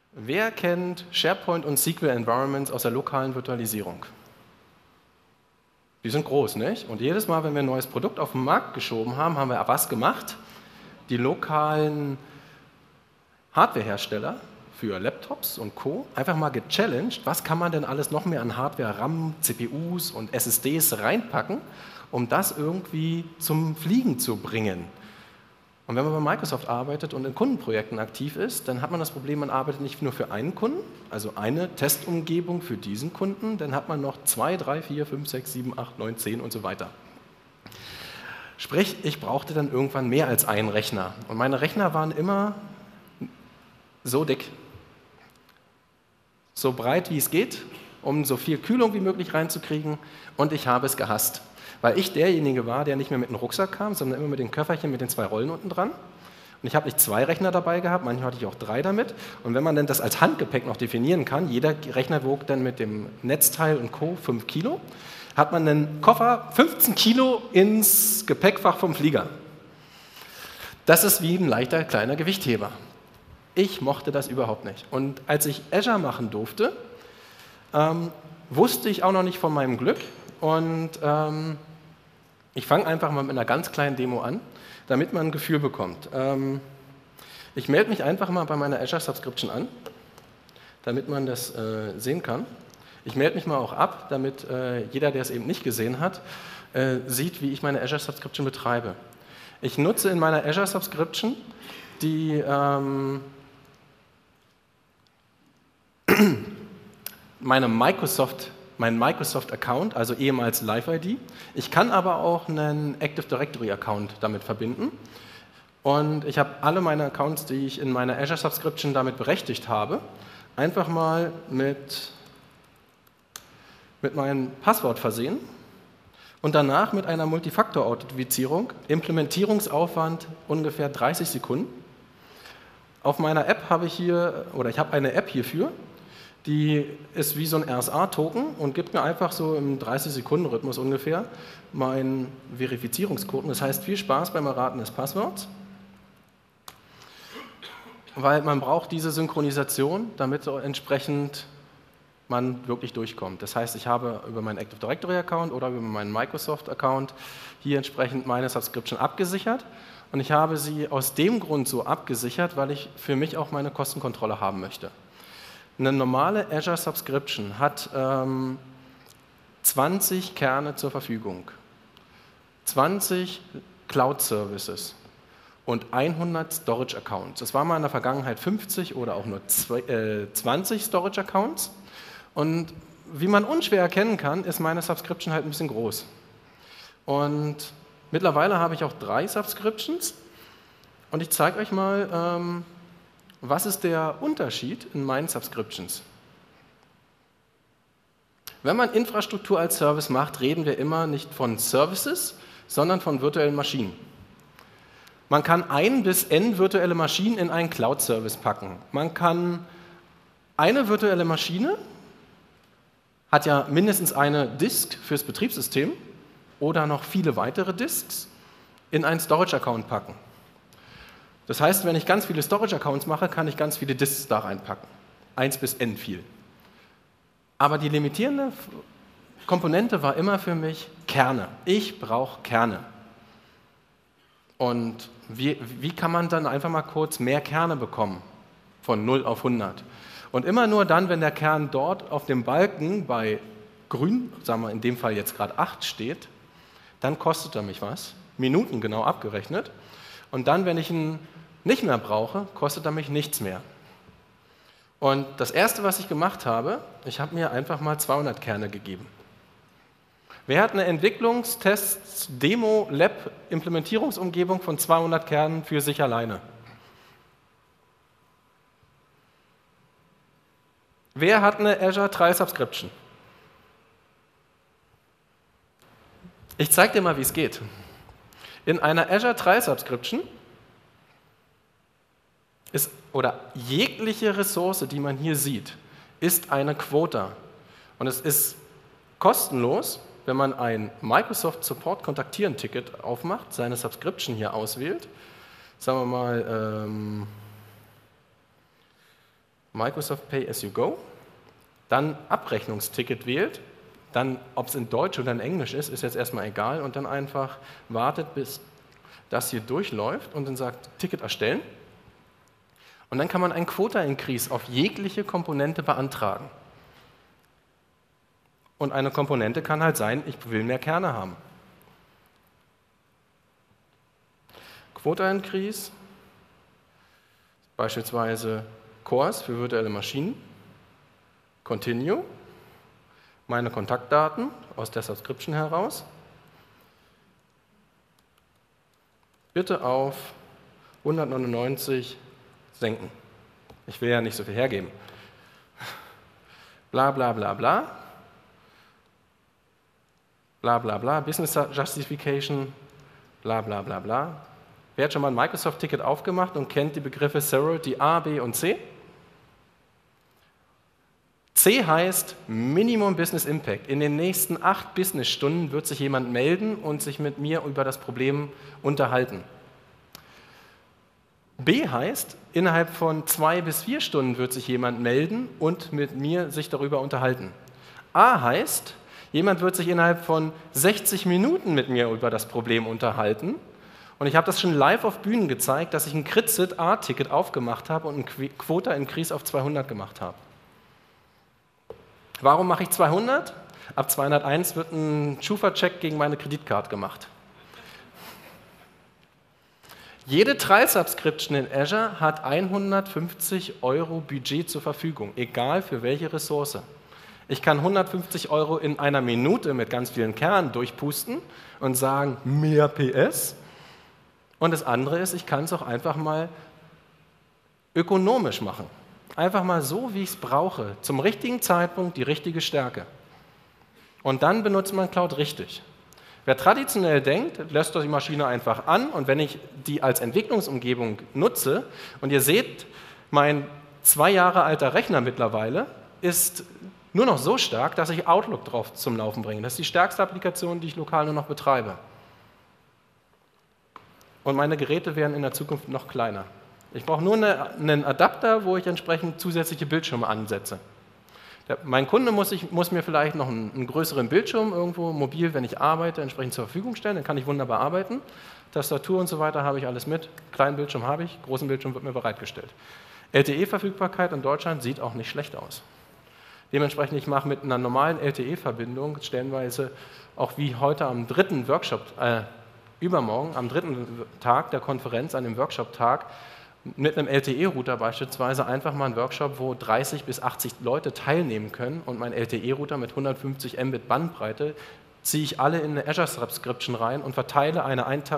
Wer kennt SharePoint und SQL Environments aus der lokalen Virtualisierung? Die sind groß, nicht? Und jedes Mal, wenn wir ein neues Produkt auf den Markt geschoben haben, haben wir was gemacht? Die lokalen Hardwarehersteller für Laptops und Co. einfach mal gechallenged, was kann man denn alles noch mehr an Hardware, RAM, CPUs und SSDs reinpacken, um das irgendwie zum Fliegen zu bringen. Und wenn man bei Microsoft arbeitet und in Kundenprojekten aktiv ist, dann hat man das Problem, man arbeitet nicht nur für einen Kunden, also eine Testumgebung für diesen Kunden, dann hat man noch 2, 3, 4, 5, 6, 7, 8, 9, 10 und so weiter. Sprich, ich brauchte dann irgendwann mehr als einen Rechner. Und meine Rechner waren immer so dick, so breit wie es geht, um so viel Kühlung wie möglich reinzukriegen, und ich habe es gehasst. Weil ich derjenige war, der nicht mehr mit einem Rucksack kam, sondern immer mit dem Köfferchen mit den 2 Rollen unten dran. Und ich habe nicht 2 Rechner dabei gehabt, manchmal hatte ich auch 3 damit. Und wenn man dann das als Handgepäck noch definieren kann, jeder Rechner wog dann mit dem Netzteil und Co. 5 Kilo, hat man einen Koffer 15 Kilo ins Gepäckfach vom Flieger. Das ist wie ein leichter kleiner Gewichtheber. Ich mochte das überhaupt nicht. Und als ich Azure machen durfte, wusste ich auch noch nicht von meinem Glück. Und ich fange einfach mal mit einer ganz kleinen Demo an, damit man ein Gefühl bekommt. Ich melde mich einfach mal bei meiner Azure Subscription an, damit man das sehen kann. Ich melde mich mal auch ab, damit jeder, der es eben nicht gesehen hat, sieht, wie ich meine Azure Subscription betreibe. Ich nutze in meiner Azure Subscription die meinen Microsoft-Account, also ehemals Live-ID. Ich kann aber auch einen Active Directory-Account damit verbinden. Und ich habe alle meine Accounts, die ich in meiner Azure Subscription damit berechtigt habe, einfach mal mit meinem Passwort versehen und danach mit einer Multifaktor-Authentifizierung, Implementierungsaufwand ungefähr 30 Sekunden. Auf meiner App habe ich ich habe eine App hierfür, die ist wie so ein RSA-Token und gibt mir einfach so im 30-Sekunden-Rhythmus ungefähr meinen Verifizierungscode. Das heißt, viel Spaß beim Erraten des Passworts, weil man braucht diese Synchronisation, damit so entsprechend man wirklich durchkommt. Das heißt, ich habe über meinen Active Directory-Account oder über meinen Microsoft-Account hier entsprechend meine Subscription abgesichert, und ich habe sie aus dem Grund so abgesichert, weil ich für mich auch meine Kostenkontrolle haben möchte. Eine normale Azure Subscription hat 20 Kerne zur Verfügung, 20 Cloud Services und 100 Storage Accounts. Es war mal in der Vergangenheit 50 oder auch nur 20 Storage Accounts. Und wie man unschwer erkennen kann, ist meine Subscription halt ein bisschen groß. Und mittlerweile habe ich auch 3 Subscriptions, und ich zeige euch mal, was ist der Unterschied in meinen Subscriptions. Wenn man Infrastruktur als Service macht, reden wir immer nicht von Services, sondern von virtuellen Maschinen. Man kann 1 bis n virtuelle Maschinen in einen Cloud-Service packen. Man kann eine virtuelle Maschine, hat ja mindestens eine Disk fürs Betriebssystem oder noch viele weitere Disks, in einen Storage-Account packen. Das heißt, wenn ich ganz viele Storage-Accounts mache, kann ich ganz viele Disks da reinpacken. 1 bis n viel. Aber die limitierende Komponente war immer für mich Kerne. Ich brauche Kerne. Und wie kann man dann einfach mal kurz mehr Kerne bekommen? Von 0 auf 100. Und immer nur dann, wenn der Kern dort auf dem Balken bei grün, sagen wir in dem Fall jetzt gerade 8 steht, dann kostet er mich was, Minuten genau abgerechnet. Und dann, wenn ich ihn nicht mehr brauche, kostet er mich nichts mehr. Und das Erste, was ich gemacht habe, ich habe mir einfach mal 200 Kerne gegeben. Wer hat eine Entwicklungstests, Demo, Lab, Implementierungsumgebung von 200 Kernen für sich alleine? Wer hat eine Azure Trial Subscription? Ich zeige dir mal, wie es geht. In einer Azure Trial Subscription ist, oder jegliche Ressource, die man hier sieht, ist eine Quota. Und es ist kostenlos, wenn man ein Microsoft Support Kontaktieren Ticket aufmacht, seine Subscription hier auswählt, sagen wir mal Microsoft Pay as you go, dann Abrechnungsticket wählt, dann, ob es in Deutsch oder in Englisch ist jetzt erstmal egal, und dann einfach wartet, bis das hier durchläuft und dann sagt, Ticket erstellen. Und dann kann man einen Quota-Increase auf jegliche Komponente beantragen. Und eine Komponente kann halt sein, ich will mehr Kerne haben. Quota-Increase, beispielsweise Cores für virtuelle Maschinen, Continue, meine Kontaktdaten aus der Subscription heraus, bitte auf 199 senken. Ich will ja nicht so viel hergeben. Bla bla bla bla. Bla bla bla. Business Justification. Bla bla bla bla. Wer hat schon mal ein Microsoft-Ticket aufgemacht und kennt die Begriffe Severity A, B und C? C heißt Minimum Business Impact. In den nächsten 8 Businessstunden wird sich jemand melden und sich mit mir über das Problem unterhalten. B heißt, innerhalb von 2 bis 4 Stunden wird sich jemand melden und mit mir sich darüber unterhalten. A heißt, jemand wird sich innerhalb von 60 Minuten mit mir über das Problem unterhalten. Und ich habe das schon live auf Bühnen gezeigt, dass ich ein Crit-Sit A-Ticket aufgemacht habe und ein Quota-Increase auf 200 gemacht habe. Warum mache ich 200? Ab 201 wird ein Schufa-Check gegen meine Kreditkarte gemacht. Jede Trial-Subscription in Azure hat 150 € Budget zur Verfügung, egal für welche Ressource. Ich kann 150 € in einer Minute mit ganz vielen Kernen durchpusten und sagen, mehr PS. Und das andere ist, ich kann es auch einfach mal ökonomisch machen. Einfach mal so, wie ich es brauche, zum richtigen Zeitpunkt die richtige Stärke. Und dann benutzt man Cloud richtig. Wer traditionell denkt, lässt die Maschine einfach an, und wenn ich die als Entwicklungsumgebung nutze, und ihr seht, mein 2 Jahre alter Rechner mittlerweile ist nur noch so stark, dass ich Outlook drauf zum Laufen bringe. Das ist die stärkste Applikation, die ich lokal nur noch betreibe. Und meine Geräte werden in der Zukunft noch kleiner. Ich brauche nur einen Adapter, wo ich entsprechend zusätzliche Bildschirme ansetze. Mein Kunde muss mir vielleicht noch einen größeren Bildschirm irgendwo mobil, wenn ich arbeite, entsprechend zur Verfügung stellen. Dann kann ich wunderbar arbeiten. Tastatur und so weiter habe ich alles mit. Kleinen Bildschirm habe ich, großen Bildschirm wird mir bereitgestellt. LTE-Verfügbarkeit in Deutschland sieht auch nicht schlecht aus. Dementsprechend, ich mache mit einer normalen LTE-Verbindung stellenweise auch wie heute am 3. Workshop, übermorgen, am 3. Tag der Konferenz, an dem Workshop-Tag, mit einem LTE-Router beispielsweise einfach mal einen Workshop, wo 30 bis 80 Leute teilnehmen können, und mein LTE-Router mit 150 Mbit Bandbreite ziehe ich alle in eine Azure Subscription rein und verteile eine 1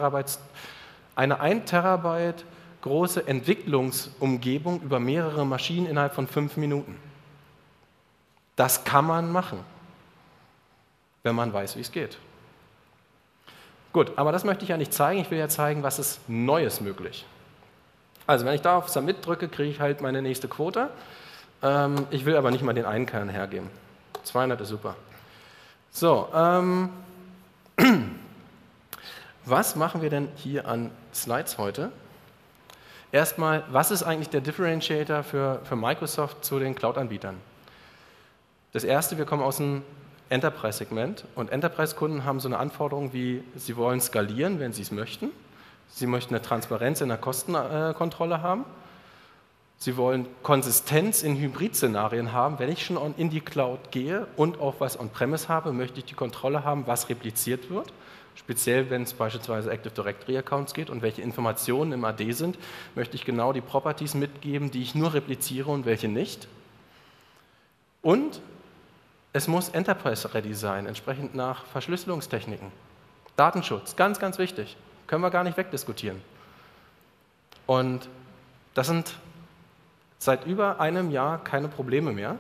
Terabyte große Entwicklungsumgebung über mehrere Maschinen innerhalb von 5 Minuten. Das kann man machen, wenn man weiß, wie es geht. Gut, aber das möchte ich ja nicht zeigen. Ich will ja zeigen, was ist Neues möglich. Also wenn ich da auf Submit drücke, kriege ich halt meine nächste Quote. Ich will aber nicht mal den einen Kern hergeben. 200 ist super. So, was machen wir denn hier an Slides heute? Erstmal, was ist eigentlich der Differentiator für Microsoft zu den Cloud-Anbietern? Das erste, wir kommen aus dem Enterprise-Segment, und Enterprise-Kunden haben so eine Anforderung wie, sie wollen skalieren, wenn sie es möchten. Sie möchten eine Transparenz in der Kostenkontrolle haben. Sie wollen Konsistenz in Hybrid-Szenarien haben. Wenn ich schon in die Cloud gehe und auch was on-premise habe, möchte ich die Kontrolle haben, was repliziert wird. Speziell, wenn es beispielsweise Active Directory-Accounts geht und welche Informationen im AD sind, möchte ich genau die Properties mitgeben, die ich nur repliziere und welche nicht. Und es muss Enterprise-ready sein, entsprechend nach Verschlüsselungstechniken. Datenschutz, ganz, ganz wichtig. Können wir gar nicht wegdiskutieren. Und das sind seit über einem Jahr keine Probleme mehr,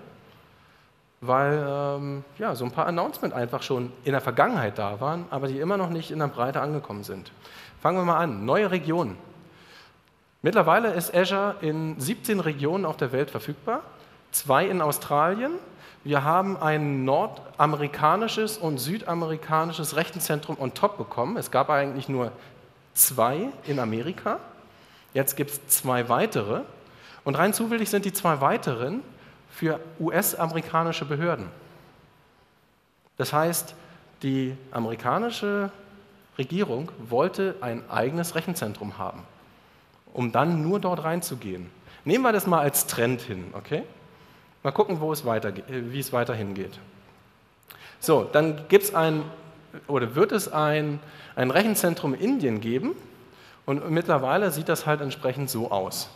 weil so ein paar Announcements einfach schon in der Vergangenheit da waren, aber die immer noch nicht in der Breite angekommen sind. Fangen wir mal an. Neue Regionen. Mittlerweile ist Azure in 17 Regionen auf der Welt verfügbar, 2 in Australien. Wir haben ein nordamerikanisches und südamerikanisches Rechenzentrum on top bekommen. Es gab eigentlich nur 2 in Amerika. Jetzt gibt es 2 weitere. Und rein zufällig sind die zwei weiteren für US-amerikanische Behörden. Das heißt, die amerikanische Regierung wollte ein eigenes Rechenzentrum haben, um dann nur dort reinzugehen. Nehmen wir das mal als Trend hin, okay? Mal gucken, wie es weiterhin geht. So, dann wird es ein Rechenzentrum in Indien geben und mittlerweile sieht das halt entsprechend so aus.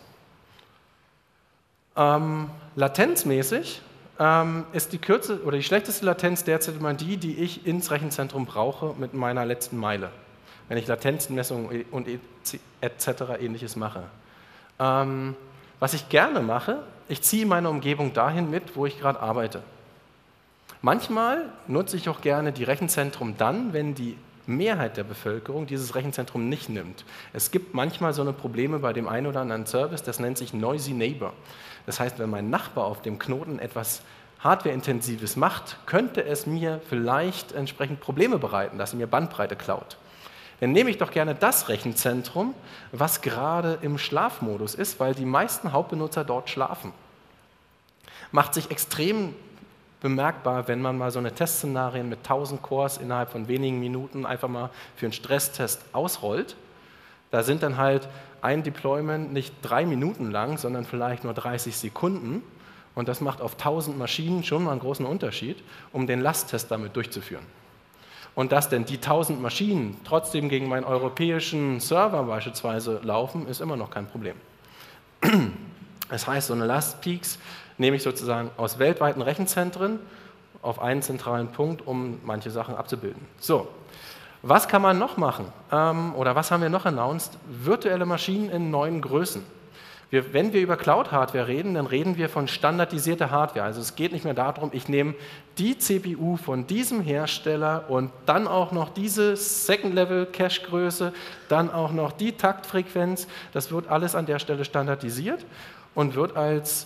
Latenzmäßig ist die schlechteste Latenz derzeit immer die ich ins Rechenzentrum brauche mit meiner letzten Meile, wenn ich Latenzmessungen und etc. ähnliches mache. Was ich gerne mache, ich ziehe meine Umgebung dahin mit, wo ich gerade arbeite. Manchmal nutze ich auch gerne die Rechenzentrum dann, wenn die Mehrheit der Bevölkerung dieses Rechenzentrum nicht nimmt. Es gibt manchmal so eine Probleme bei dem einen oder anderen Service, das nennt sich Noisy Neighbor. Das heißt, wenn mein Nachbar auf dem Knoten etwas Hardware-Intensives macht, könnte es mir vielleicht entsprechend Probleme bereiten, dass er mir Bandbreite klaut. Dann nehme ich doch gerne das Rechenzentrum, was gerade im Schlafmodus ist, weil die meisten Hauptbenutzer dort schlafen. Macht sich extrem bemerkbar, wenn man mal so eine Testszenarien mit 1000 Cores innerhalb von wenigen Minuten einfach mal für einen Stresstest ausrollt. Da sind dann halt ein Deployment nicht 3 Minuten lang, sondern vielleicht nur 30 Sekunden. Und das macht auf 1000 Maschinen schon mal einen großen Unterschied, um den Lasttest damit durchzuführen. Und dass denn die 1000 Maschinen trotzdem gegen meinen europäischen Server beispielsweise laufen, ist immer noch kein Problem. Das heißt, so eine Lastpeaks nehme ich sozusagen aus weltweiten Rechenzentren auf einen zentralen Punkt, um manche Sachen abzubilden. So, was kann man noch machen? Oder was haben wir noch announced? Virtuelle Maschinen in neuen Größen. Wenn wir über Cloud-Hardware reden, dann reden wir von standardisierter Hardware. Also es geht nicht mehr darum, ich nehme die CPU von diesem Hersteller und dann auch noch diese Second-Level-Cache-Größe, dann auch noch die Taktfrequenz. Das wird alles an der Stelle standardisiert und wird als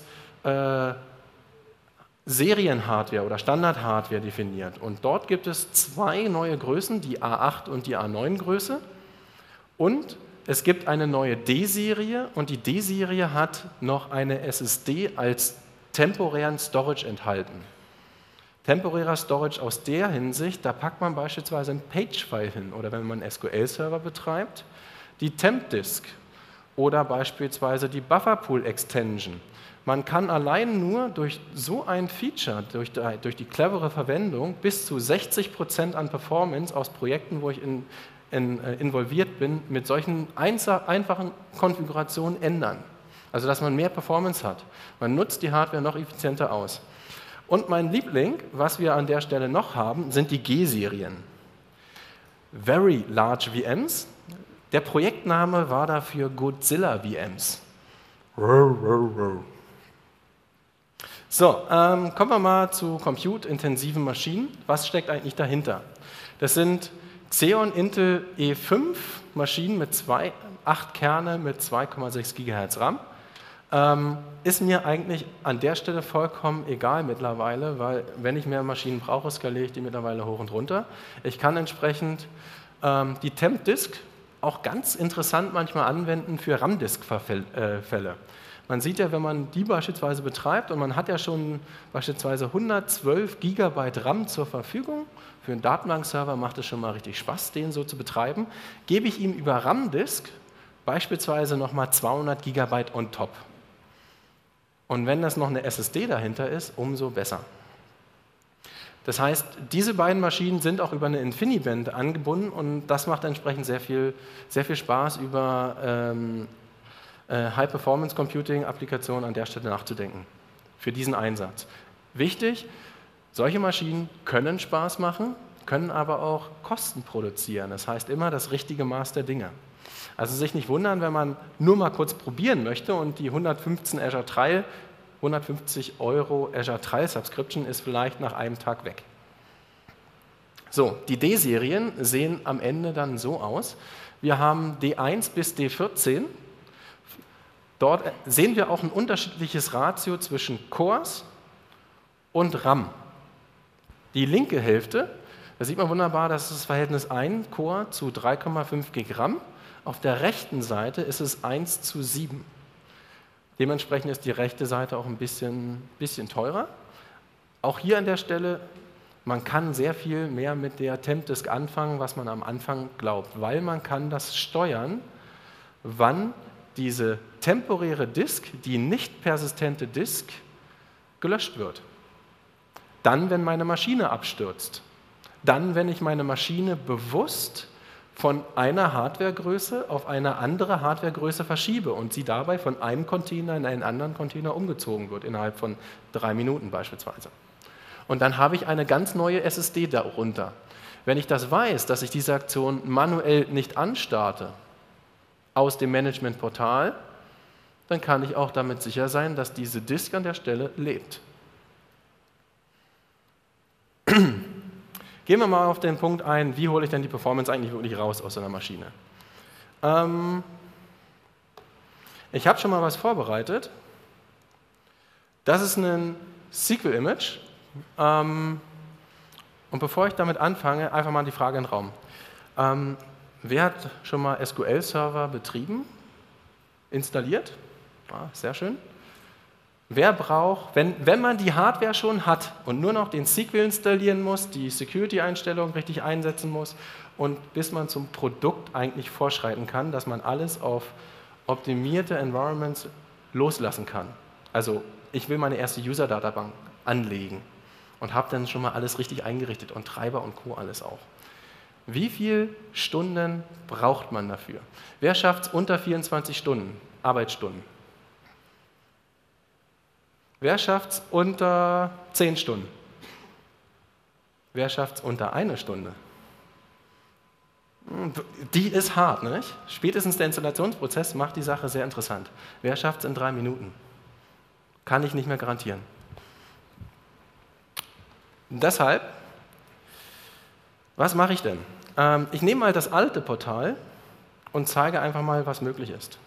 Serienhardware oder Standard-Hardware definiert. Und dort gibt es 2 neue Größen, die A8 und die A9-Größe. Und es gibt eine neue D-Serie und die D-Serie hat noch eine SSD als temporären Storage enthalten. Temporärer Storage aus der Hinsicht, da packt man beispielsweise ein Page-File hin oder wenn man einen SQL-Server betreibt, die Temp-Disk oder beispielsweise die Bufferpool-Extension. Man kann allein nur durch so ein Feature, durch die clevere Verwendung, bis zu 60% an Performance aus Projekten, wo ich involviert bin, mit solchen einfachen Konfigurationen ändern. Also dass man mehr Performance hat. Man nutzt die Hardware noch effizienter aus. Und mein Liebling, was wir an der Stelle noch haben, sind die G-Serien. Very Large VMs. Der Projektname war dafür Godzilla VMs. So, kommen wir mal zu compute-intensiven Maschinen. Was steckt eigentlich dahinter? Das sind Xeon Intel E5 Maschinen mit 8 Kerne mit 2,6 GHz RAM. Ist mir eigentlich an der Stelle vollkommen egal mittlerweile, weil wenn ich mehr Maschinen brauche, skaliere ich die mittlerweile hoch und runter. Ich kann entsprechend die Temp-Disk auch ganz interessant manchmal anwenden für RAM-Disk-Fälle. Man sieht ja, wenn man die beispielsweise betreibt und man hat ja schon beispielsweise 112 GB RAM zur Verfügung, für einen Datenbankserver macht es schon mal richtig Spaß, den so zu betreiben, gebe ich ihm über RAM-Disk beispielsweise nochmal 200 GB on top. Und wenn das noch eine SSD dahinter ist, umso besser. Das heißt, diese beiden Maschinen sind auch über eine InfiniBand angebunden und das macht entsprechend sehr viel Spaß, über High-Performance-Computing-Applikationen an der Stelle nachzudenken, für diesen Einsatz. Wichtig, solche Maschinen können Spaß machen, können aber auch Kosten produzieren. Das heißt immer das richtige Maß der Dinge. Also sich nicht wundern, wenn man nur mal kurz probieren möchte und die 150 € Azure Trial Subscription ist vielleicht nach einem Tag weg. So, die D-Serien sehen am Ende dann so aus. Wir haben D1 bis D14. Dort sehen wir auch ein unterschiedliches Ratio zwischen Cores und RAM. Die linke Hälfte, da sieht man wunderbar, das ist das Verhältnis 1 Core zu 3,5 GB RAM. Auf der rechten Seite ist es 1:7. Dementsprechend ist die rechte Seite auch ein bisschen teurer. Auch hier an der Stelle, man kann sehr viel mehr mit der Tempdisk anfangen, was man am Anfang glaubt, weil man kann das steuern, wann diese temporäre Disk, die nicht persistente Disk, gelöscht wird. Dann, wenn meine Maschine abstürzt. Dann, wenn ich meine Maschine bewusst von einer Hardwaregröße auf eine andere Hardwaregröße verschiebe und sie dabei von einem Container in einen anderen Container umgezogen wird, innerhalb von 3 Minuten beispielsweise. Und dann habe ich eine ganz neue SSD darunter. Wenn ich das weiß, dass ich diese Aktion manuell nicht anstarte aus dem Managementportal, dann kann ich auch damit sicher sein, dass diese Disk an der Stelle lebt. Gehen wir mal auf den Punkt ein, wie hole ich denn die Performance eigentlich wirklich raus aus so einer Maschine. Ich habe schon mal was vorbereitet. Das ist ein SQL-Image. Und bevor ich damit anfange, einfach mal die Frage in den Raum. Wer hat schon mal SQL-Server betrieben, installiert? Ja, sehr schön. Wer braucht, wenn man die Hardware schon hat und nur noch den SQL installieren muss, die Security-Einstellungen richtig einsetzen muss und bis man zum Produkt eigentlich vorschreiten kann, dass man alles auf optimierte Environments loslassen kann. Also ich will meine erste User-Datenbank anlegen und habe dann schon mal alles richtig eingerichtet und Treiber und Co. alles auch. Wie viele Stunden braucht man dafür? Wer schafft es unter 24 Stunden, Arbeitsstunden? Wer schafft es unter 10 Stunden? Wer schafft es unter 1 Stunde? Die ist hart, nicht? Spätestens der Installationsprozess macht die Sache sehr interessant. Wer schafft es in 3 Minuten? Kann ich nicht mehr garantieren. Deshalb, was mache ich denn? Ich nehme mal das alte Portal und zeige einfach mal, was möglich ist.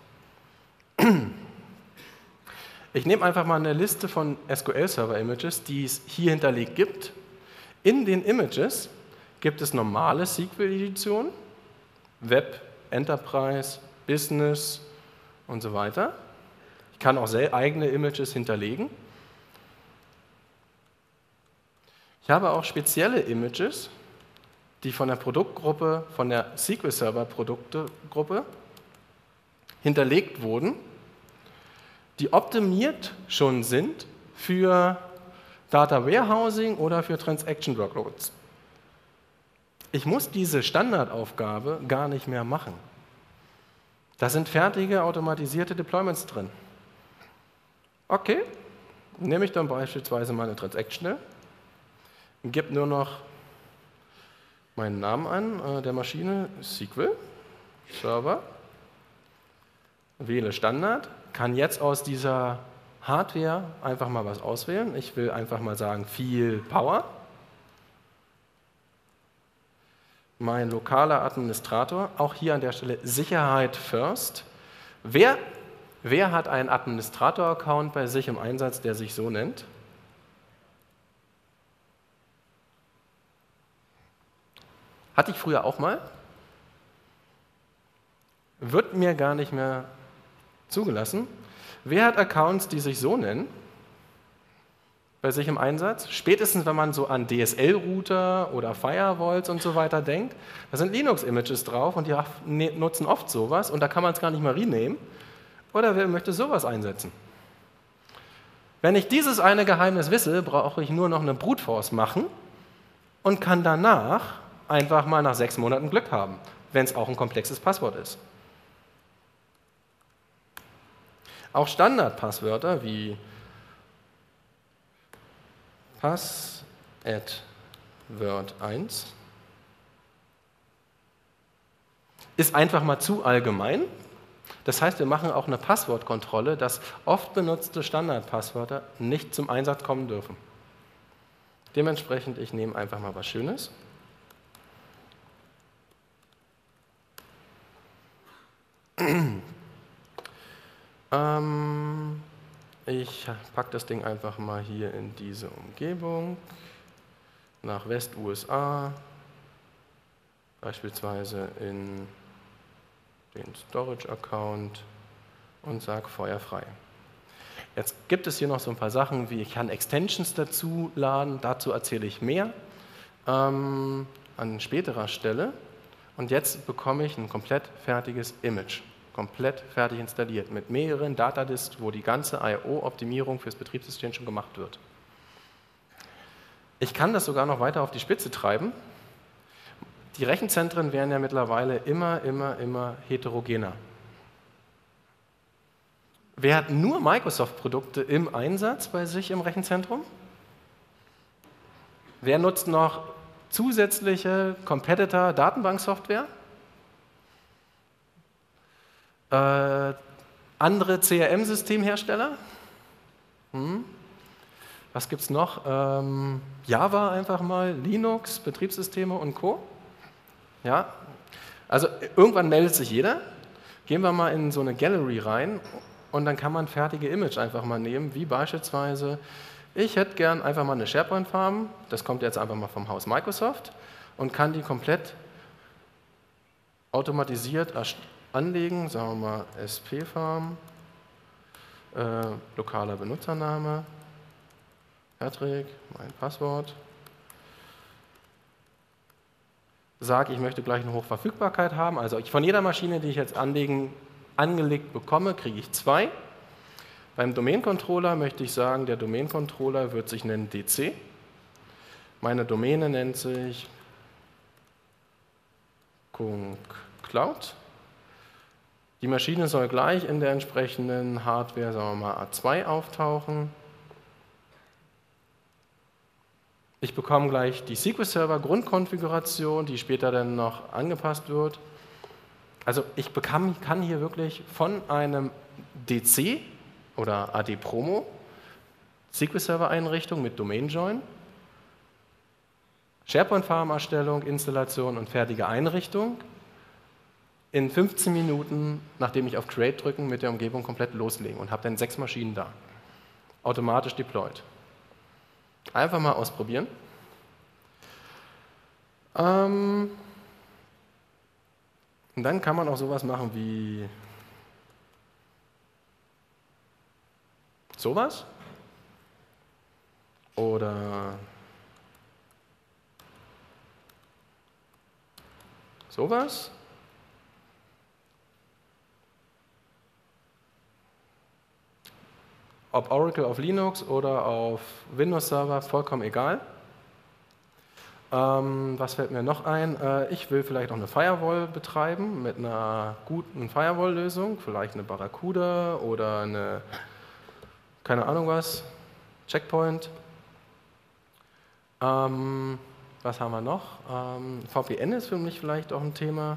Ich nehme einfach mal eine Liste von SQL-Server-Images, die es hier hinterlegt gibt. In den Images gibt es normale SQL-Editionen, Web, Enterprise, Business und so weiter. Ich kann auch eigene Images hinterlegen. Ich habe auch spezielle Images, die von der Produktgruppe, von der SQL-Server-Produktgruppe hinterlegt wurden, die optimiert schon sind für Data Warehousing oder für Transaction Workloads. Ich muss diese Standardaufgabe gar nicht mehr machen. Da sind fertige automatisierte Deployments drin. Okay, nehme ich dann beispielsweise meine Transaction, gebe nur noch meinen Namen an, der Maschine, SQL, Server, wähle Standard, kann jetzt aus dieser Hardware einfach mal was auswählen. Ich will einfach mal sagen, viel Power. Mein lokaler Administrator, auch hier an der Stelle Sicherheit first. Wer hat einen Administrator-Account bei sich im Einsatz, der sich so nennt? Hatte ich früher auch mal. Wird mir gar nicht mehr zugelassen. Wer hat Accounts, die sich so nennen, bei sich im Einsatz? Spätestens, wenn man so an DSL-Router oder Firewalls und so weiter denkt, da sind Linux-Images drauf und die nutzen oft sowas und da kann man es gar nicht mal renamen. Oder wer möchte sowas einsetzen? Wenn ich dieses eine Geheimnis wisse, brauche ich nur noch eine Brute Force machen und kann danach einfach mal nach 6 Monaten Glück haben, wenn es auch ein komplexes Passwort ist. Auch Standardpasswörter wie Pass@Word1 ist einfach mal zu allgemein. Das heißt, wir machen auch eine Passwortkontrolle, dass oft benutzte Standardpasswörter nicht zum Einsatz kommen dürfen. Dementsprechend, ich nehme einfach mal was Schönes. Ich packe das Ding einfach mal hier in diese Umgebung, nach West-USA, beispielsweise in den Storage-Account und sage feuerfrei. Jetzt gibt es hier noch so ein paar Sachen, wie ich kann Extensions dazu laden, dazu erzähle ich mehr an späterer Stelle. Und jetzt bekomme ich ein komplett fertiges Image, komplett fertig installiert, mit mehreren Datadisks, wo die ganze I/O-Optimierung fürs Betriebssystem schon gemacht wird. Ich kann das sogar noch weiter auf die Spitze treiben. Die Rechenzentren werden ja mittlerweile immer heterogener. Wer hat nur Microsoft-Produkte im Einsatz bei sich im Rechenzentrum? Wer nutzt noch zusätzliche Competitor-Datenbanksoftware? Andere CRM-Systemhersteller? Was gibt es noch? Java einfach mal, Linux, Betriebssysteme und Co. Ja, also irgendwann meldet sich jeder. Gehen wir mal in so eine Gallery rein und dann kann man fertige Image einfach mal nehmen, wie beispielsweise, ich hätte gern einfach mal eine SharePoint-Farm, das kommt jetzt einfach mal vom Haus Microsoft und kann die komplett automatisiert anlegen, sagen wir mal SP-Farm, lokaler Benutzername, Patrick, mein Passwort. Sage, ich möchte gleich eine Hochverfügbarkeit haben, also von jeder Maschine, die ich jetzt angelegt bekomme, kriege ich 2. Beim Domain-Controller möchte ich sagen, der Domain-Controller wird sich nennen DC. Meine Domäne nennt sich Cloud. Die Maschine soll gleich in der entsprechenden Hardware, sagen wir mal A2, auftauchen. Ich bekomme gleich die SQL-Server-Grundkonfiguration, die später dann noch angepasst wird. Also ich kann hier wirklich von einem DC oder AD-Promo SQL-Server-Einrichtung mit Domain-Join, SharePoint-Farm-Erstellung, Installation und fertige Einrichtung in 15 Minuten, nachdem ich auf Create drücken, mit der Umgebung komplett loslegen und habe dann 6 Maschinen da. Automatisch deployed. Einfach mal ausprobieren. Und dann kann man auch sowas machen wie sowas oder sowas. Ob Oracle auf Linux oder auf Windows Server, vollkommen egal. Was fällt mir noch ein? Ich will vielleicht auch eine Firewall betreiben mit einer guten Firewall-Lösung, vielleicht eine Barracuda oder eine, keine Ahnung was, Checkpoint. Was haben wir noch? VPN ist für mich vielleicht auch ein Thema.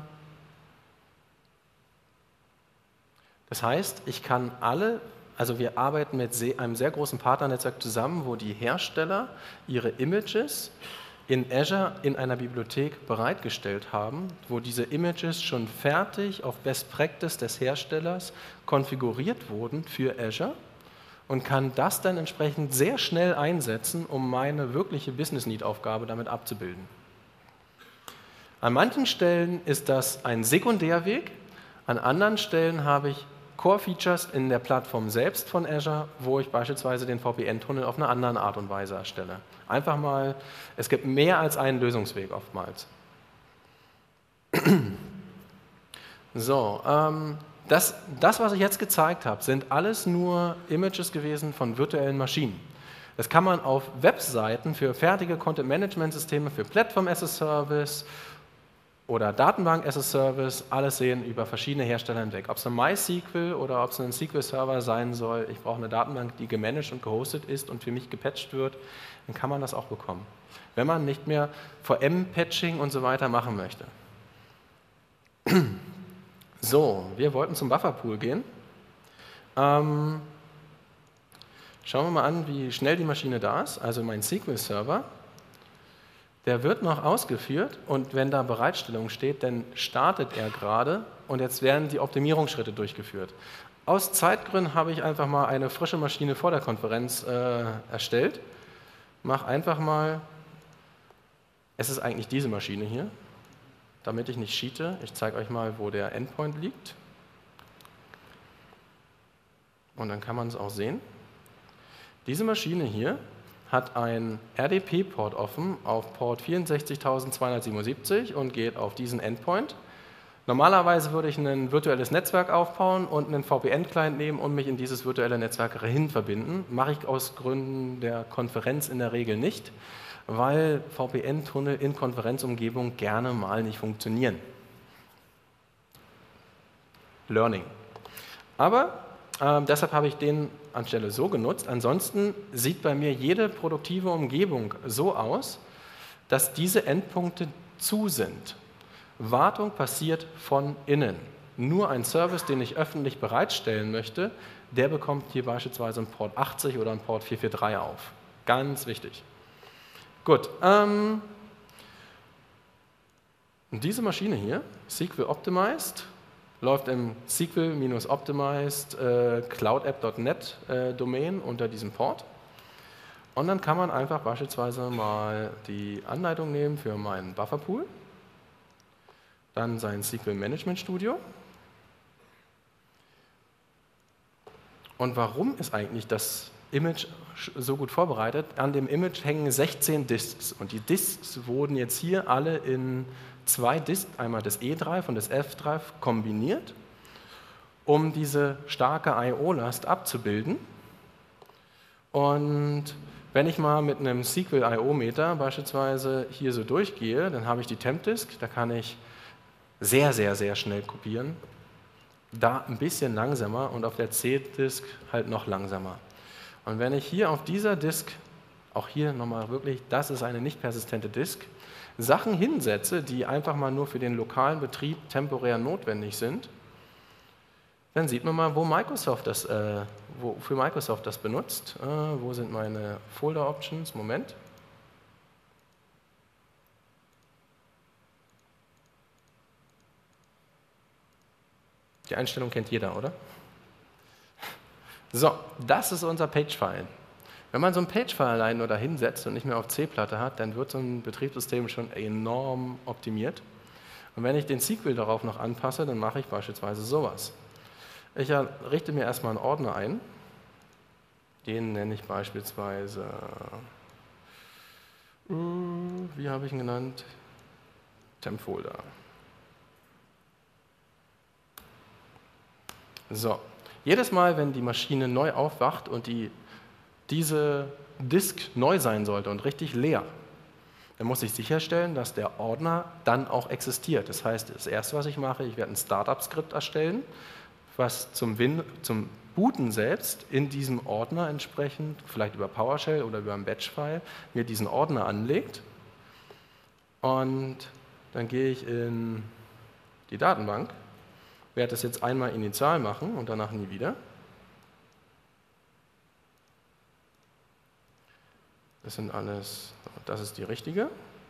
Das heißt, ich kann also wir arbeiten mit einem sehr großen Partnernetzwerk zusammen, wo die Hersteller ihre Images in Azure in einer Bibliothek bereitgestellt haben, wo diese Images schon fertig auf Best Practice des Herstellers konfiguriert wurden für Azure und kann das dann entsprechend sehr schnell einsetzen, um meine wirkliche Business-Need-Aufgabe damit abzubilden. An manchen Stellen ist das ein Sekundärweg, an anderen Stellen habe ich Core-Features in der Plattform selbst von Azure, wo ich beispielsweise den VPN-Tunnel auf eine andere Art und Weise erstelle. Einfach mal, es gibt mehr als einen Lösungsweg oftmals. So, das, was ich jetzt gezeigt habe, sind alles nur Images gewesen von virtuellen Maschinen. Das kann man auf Webseiten für fertige Content-Management-Systeme, für Platform as a Service oder Datenbank as a Service, alles sehen über verschiedene Hersteller hinweg. Ob es ein MySQL oder ob es ein SQL-Server sein soll, ich brauche eine Datenbank, die gemanagt und gehostet ist und für mich gepatcht wird, dann kann man das auch bekommen. Wenn man nicht mehr VM-Patching und so weiter machen möchte. So, wir wollten zum Bufferpool gehen. Schauen wir mal an, wie schnell die Maschine da ist, also mein SQL-Server. Der wird noch ausgeführt und wenn da Bereitstellung steht, dann startet er gerade und jetzt werden die Optimierungsschritte durchgeführt. Aus Zeitgründen habe ich einfach mal eine frische Maschine vor der Konferenz erstellt. Mach einfach mal, es ist eigentlich diese Maschine hier, damit ich nicht cheate. Ich zeige euch mal, wo der Endpoint liegt. Und dann kann man es auch sehen. Diese Maschine hier hat einen RDP-Port offen auf Port 64.277 und geht auf diesen Endpoint. Normalerweise würde ich ein virtuelles Netzwerk aufbauen und einen VPN-Client nehmen und mich in dieses virtuelle Netzwerk hin verbinden. Mache ich aus Gründen der Konferenz in der Regel nicht, weil VPN-Tunnel in Konferenzumgebung gerne mal nicht funktionieren. Learning. Aber deshalb habe ich den anstelle so genutzt. Ansonsten sieht bei mir jede produktive Umgebung so aus, dass diese Endpunkte zu sind. Wartung passiert von innen. Nur ein Service, den ich öffentlich bereitstellen möchte, der bekommt hier beispielsweise einen Port 80 oder einen Port 443 auf. Ganz wichtig. Gut. Und diese Maschine hier, SQL Optimized, läuft im SQL-Optimized cloudapp.net Domain unter diesem Port. Und dann kann man einfach beispielsweise mal die Anleitung nehmen für meinen Bufferpool, dann sein SQL Management Studio. Und warum ist eigentlich das Image so gut vorbereitet? An dem Image hängen 16 Disks und die Disks wurden jetzt hier alle in 2 Disks, einmal das E-Drive und das F-Drive kombiniert, um diese starke I/O-Last abzubilden. Und wenn ich mal mit einem SQL I/O-Meter beispielsweise hier so durchgehe, dann habe ich die Temp-Disk, da kann ich sehr, sehr, sehr schnell kopieren. Da ein bisschen langsamer und auf der C-Disk halt noch langsamer. Und wenn ich hier auf dieser Disk, auch hier nochmal wirklich, das ist eine nicht persistente Disk, Sachen hinsetze, die einfach mal nur für den lokalen Betrieb temporär notwendig sind, dann sieht man mal, wofür Microsoft das benutzt. Wo sind meine Folder-Options? Moment. Die Einstellung kennt jeder, oder? So, das ist unser Pagefile. Wenn man so ein Pagefile allein nur dahin setzt und nicht mehr auf C-Platte hat, dann wird so ein Betriebssystem schon enorm optimiert. Und wenn ich den SQL darauf noch anpasse, dann mache ich beispielsweise sowas. Ich richte mir erstmal einen Ordner ein. Den nenne ich beispielsweise, wie habe ich ihn genannt? Temp-Folder. So, jedes Mal, wenn die Maschine neu aufwacht und diese Disk neu sein sollte und richtig leer, dann muss ich sicherstellen, dass der Ordner dann auch existiert. Das heißt, das Erste, was ich mache, ich werde ein Startup-Skript erstellen, was zum Booten selbst in diesem Ordner entsprechend, vielleicht über PowerShell oder über ein Batch-File, mir diesen Ordner anlegt. Und dann gehe ich in die Datenbank, werde das jetzt einmal initial machen und danach nie wieder. Das sind alles, das ist die richtige.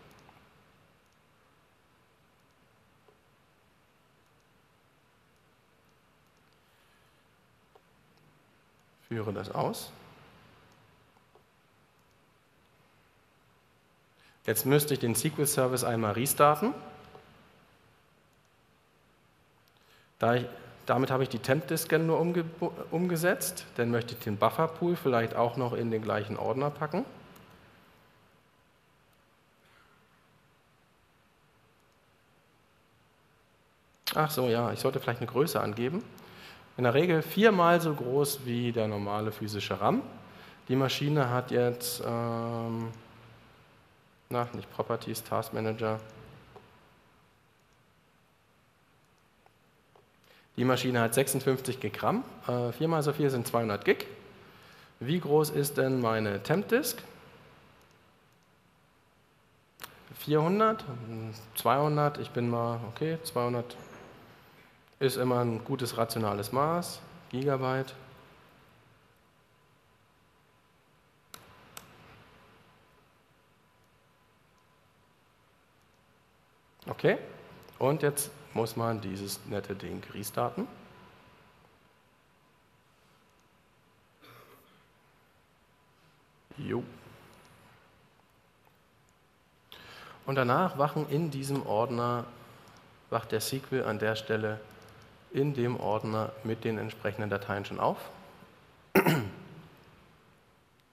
Führe das aus. Jetzt müsste ich den SQL-Service einmal restarten. Damit habe ich die Temp-Disk nur umgesetzt. Dann möchte ich den Bufferpool vielleicht auch noch in den gleichen Ordner packen. Ach so, ja, ich sollte vielleicht eine Größe angeben. In der Regel 4-mal so groß wie der normale physische RAM. Die Maschine hat jetzt, nicht Properties, Task Manager. Die Maschine hat 56 GB RAM, 4-mal so viel sind 200 GB. Wie groß ist denn meine Temp-Disk? 400, 200, ich bin mal, okay, 200 ist immer ein gutes rationales Maß, Gigabyte. Okay, und jetzt muss man dieses nette Ding restarten. Jo. Und danach wacht der SQL an der Stelle in dem Ordner mit den entsprechenden Dateien schon auf.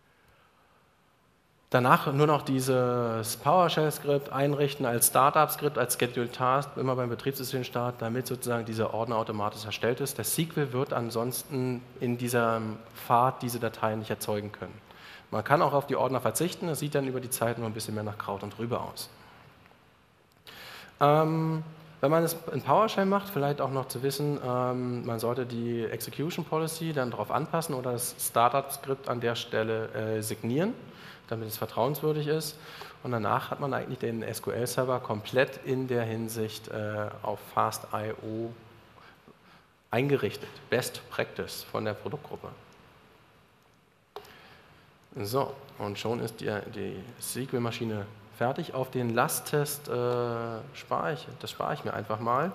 Danach nur noch dieses PowerShell-Skript einrichten als Startup-Skript, als Scheduled Task, immer beim Betriebssystemstart, damit sozusagen dieser Ordner automatisch erstellt ist. Der SQL wird ansonsten in dieser Pfad diese Dateien nicht erzeugen können. Man kann auch auf die Ordner verzichten, das sieht dann über die Zeit nur ein bisschen mehr nach Kraut und Rübe aus. Wenn man es in PowerShell macht, vielleicht auch noch zu wissen, man sollte die Execution Policy dann darauf anpassen oder das Startup-Skript an der Stelle signieren, damit es vertrauenswürdig ist. Und danach hat man eigentlich den SQL-Server komplett in der Hinsicht auf Fast.io eingerichtet. Best Practice von der Produktgruppe. So, und schon ist die SQL-Maschine fertig. Auf den Lasttest spare ich mir einfach mal.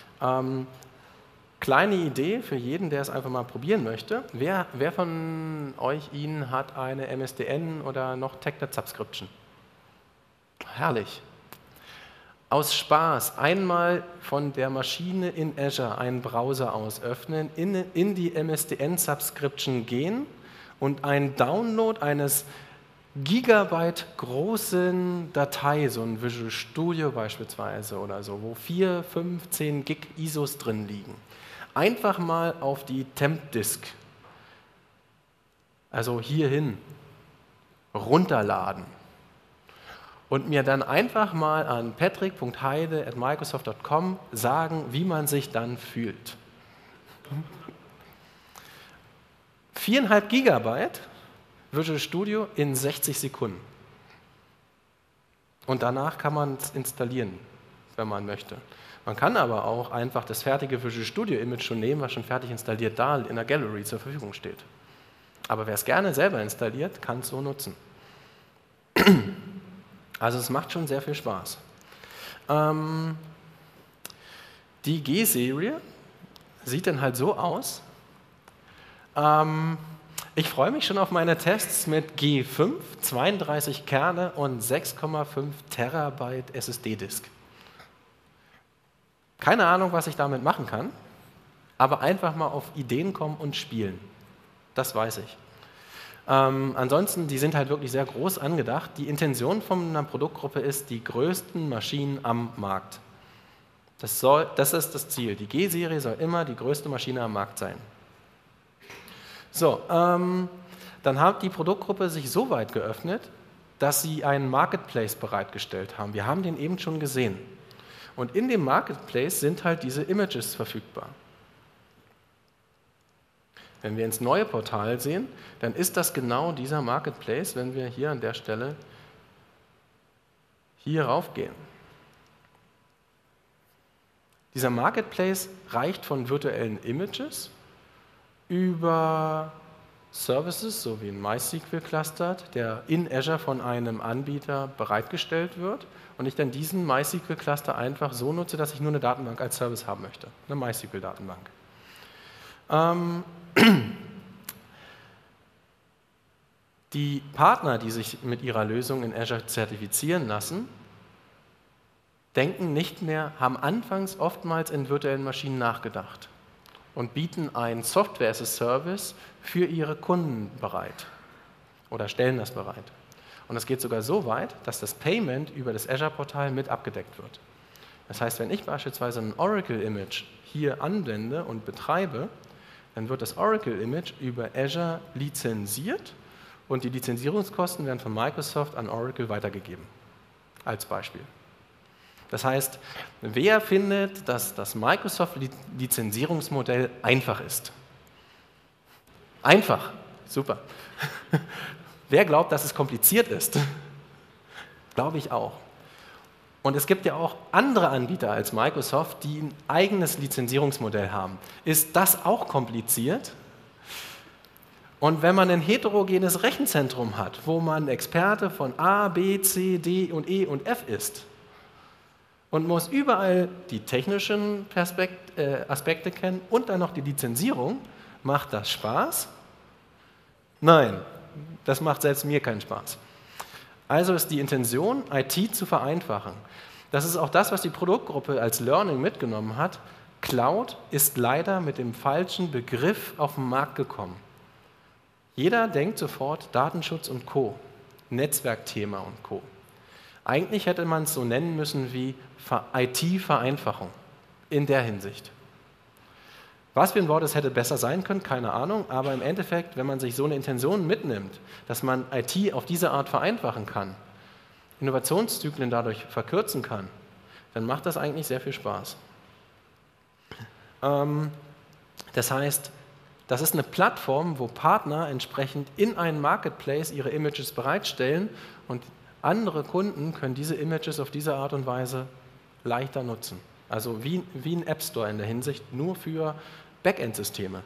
Kleine Idee für jeden, der es einfach mal probieren möchte. Wer von Ihnen hat eine MSDN oder noch TechNet Subscription? Herrlich. Aus Spaß einmal von der Maschine in Azure einen Browser aus öffnen, in die MSDN Subscription gehen und einen Download eines Gigabyte großen Datei, so ein Visual Studio beispielsweise oder so, wo 4, 5, 10 Gig ISOs drin liegen. Einfach mal auf die Temp-Disk, also hierhin, runterladen und mir dann einfach mal an patrick.heide@microsoft.com sagen, wie man sich dann fühlt. 4,5 Gigabyte Visual Studio in 60 Sekunden. Und danach kann man es installieren, wenn man möchte. Man kann aber auch einfach das fertige Visual Studio Image schon nehmen, was schon fertig installiert da in der Gallery zur Verfügung steht. Aber wer es gerne selber installiert, kann es so nutzen. Also es macht schon sehr viel Spaß. Die G-Serie sieht dann halt so aus. Ich freue mich schon auf meine Tests mit G5, 32 Kerne und 6,5 Terabyte SSD-Disk. Keine Ahnung, was ich damit machen kann, aber einfach mal auf Ideen kommen und spielen. Das weiß ich. Ansonsten, die sind halt wirklich sehr groß angedacht. Die Intention von einer Produktgruppe ist, die größten Maschinen am Markt. Das ist das Ziel. Die G-Serie soll immer die größte Maschine am Markt sein. So, dann hat die Produktgruppe sich so weit geöffnet, dass sie einen Marketplace bereitgestellt haben. Wir haben den eben schon gesehen. Und in dem Marketplace sind halt diese Images verfügbar. Wenn wir ins neue Portal sehen, dann ist das genau dieser Marketplace, wenn wir hier an der Stelle hier raufgehen. Dieser Marketplace reicht von virtuellen Images über Services, so wie ein MySQL-Cluster, der in Azure von einem Anbieter bereitgestellt wird und ich dann diesen MySQL-Cluster einfach so nutze, dass ich nur eine Datenbank als Service haben möchte, eine MySQL-Datenbank. Die Partner, die sich mit ihrer Lösung in Azure zertifizieren lassen, haben anfangs oftmals in virtuellen Maschinen nachgedacht und bieten ein Software as a Service für ihre Kunden bereit oder stellen das bereit. Und es geht sogar so weit, dass das Payment über das Azure-Portal mit abgedeckt wird. Das heißt, wenn ich beispielsweise ein Oracle-Image hier anwende und betreibe, dann wird das Oracle-Image über Azure lizenziert und die Lizenzierungskosten werden von Microsoft an Oracle weitergegeben, als Beispiel. Das heißt, wer findet, dass das Microsoft-Lizenzierungsmodell einfach ist? Einfach, super. Wer glaubt, dass es kompliziert ist? Glaube ich auch. Und es gibt ja auch andere Anbieter als Microsoft, die ein eigenes Lizenzierungsmodell haben. Ist das auch kompliziert? Und wenn man ein heterogenes Rechenzentrum hat, wo man Experte von A, B, C, D und E und F ist und muss überall die technischen Aspekte kennen und dann noch die Lizenzierung, macht das Spaß? Nein, das macht selbst mir keinen Spaß. Also ist die Intention, IT zu vereinfachen. Das ist auch das, was die Produktgruppe als Learning mitgenommen hat. Cloud ist leider mit dem falschen Begriff auf den Markt gekommen. Jeder denkt sofort Datenschutz und Co. Netzwerkthema und Co. Eigentlich hätte man es so nennen müssen wie IT-Vereinfachung in der Hinsicht. Was für ein Wort es hätte besser sein können, keine Ahnung, aber im Endeffekt, wenn man sich so eine Intention mitnimmt, dass man IT auf diese Art vereinfachen kann, Innovationszyklen dadurch verkürzen kann, dann macht das eigentlich sehr viel Spaß. Das heißt, das ist eine Plattform, wo Partner entsprechend in einen Marketplace ihre Images bereitstellen und andere Kunden können diese Images auf diese Art und Weise leichter nutzen. Also wie ein App Store in der Hinsicht, nur für Backend-Systeme.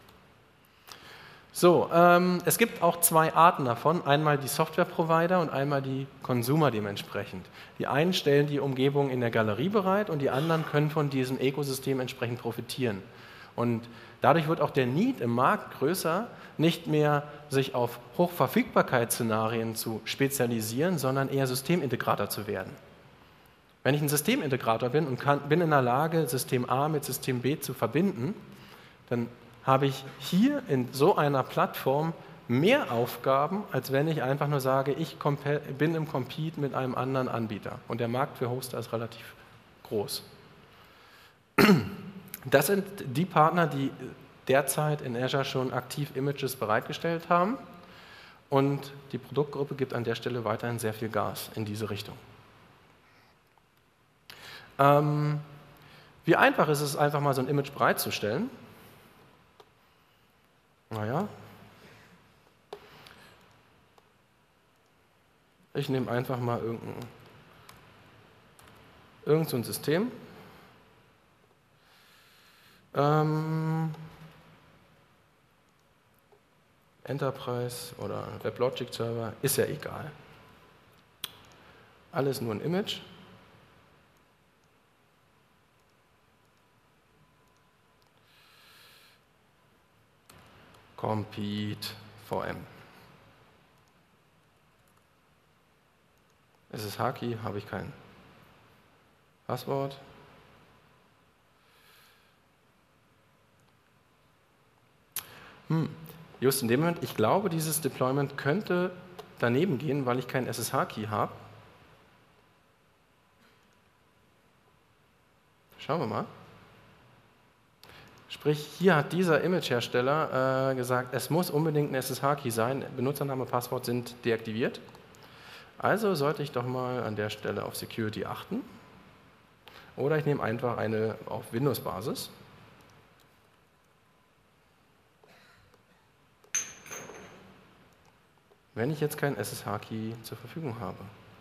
So, es gibt auch zwei Arten davon, einmal die Software-Provider und einmal die Consumer dementsprechend. Die einen stellen die Umgebung in der Galerie bereit und die anderen können von diesem Ökosystem entsprechend profitieren. Und dadurch wird auch der Need im Markt größer, nicht mehr sich auf Hochverfügbarkeitsszenarien zu spezialisieren, sondern eher Systemintegrator zu werden. Wenn ich ein Systemintegrator bin und bin in der Lage, System A mit System B zu verbinden, dann habe ich hier in so einer Plattform mehr Aufgaben, als wenn ich einfach nur sage, ich bin im Compete mit einem anderen Anbieter. Und der Markt für Hoster ist relativ groß. Das sind die Partner, die derzeit in Azure schon aktiv Images bereitgestellt haben. Und die Produktgruppe gibt an der Stelle weiterhin sehr viel Gas in diese Richtung. Wie einfach ist es, einfach mal so ein Image bereitzustellen? Naja, ich nehme einfach mal irgend so ein System. Enterprise oder WebLogic Server, ist ja egal. Alles nur ein Image. Compete VM. SSH-Key, habe ich kein Passwort. Just in dem Moment, ich glaube, dieses Deployment könnte daneben gehen, weil ich keinen SSH-Key habe. Schauen wir mal. Sprich, hier hat dieser Imagehersteller gesagt, es muss unbedingt ein SSH-Key sein, Benutzername, Passwort sind deaktiviert. Also sollte ich doch mal an der Stelle auf Security achten. Oder ich nehme einfach eine auf Windows-Basis. Wenn ich jetzt keinen SSH-Key zur Verfügung habe.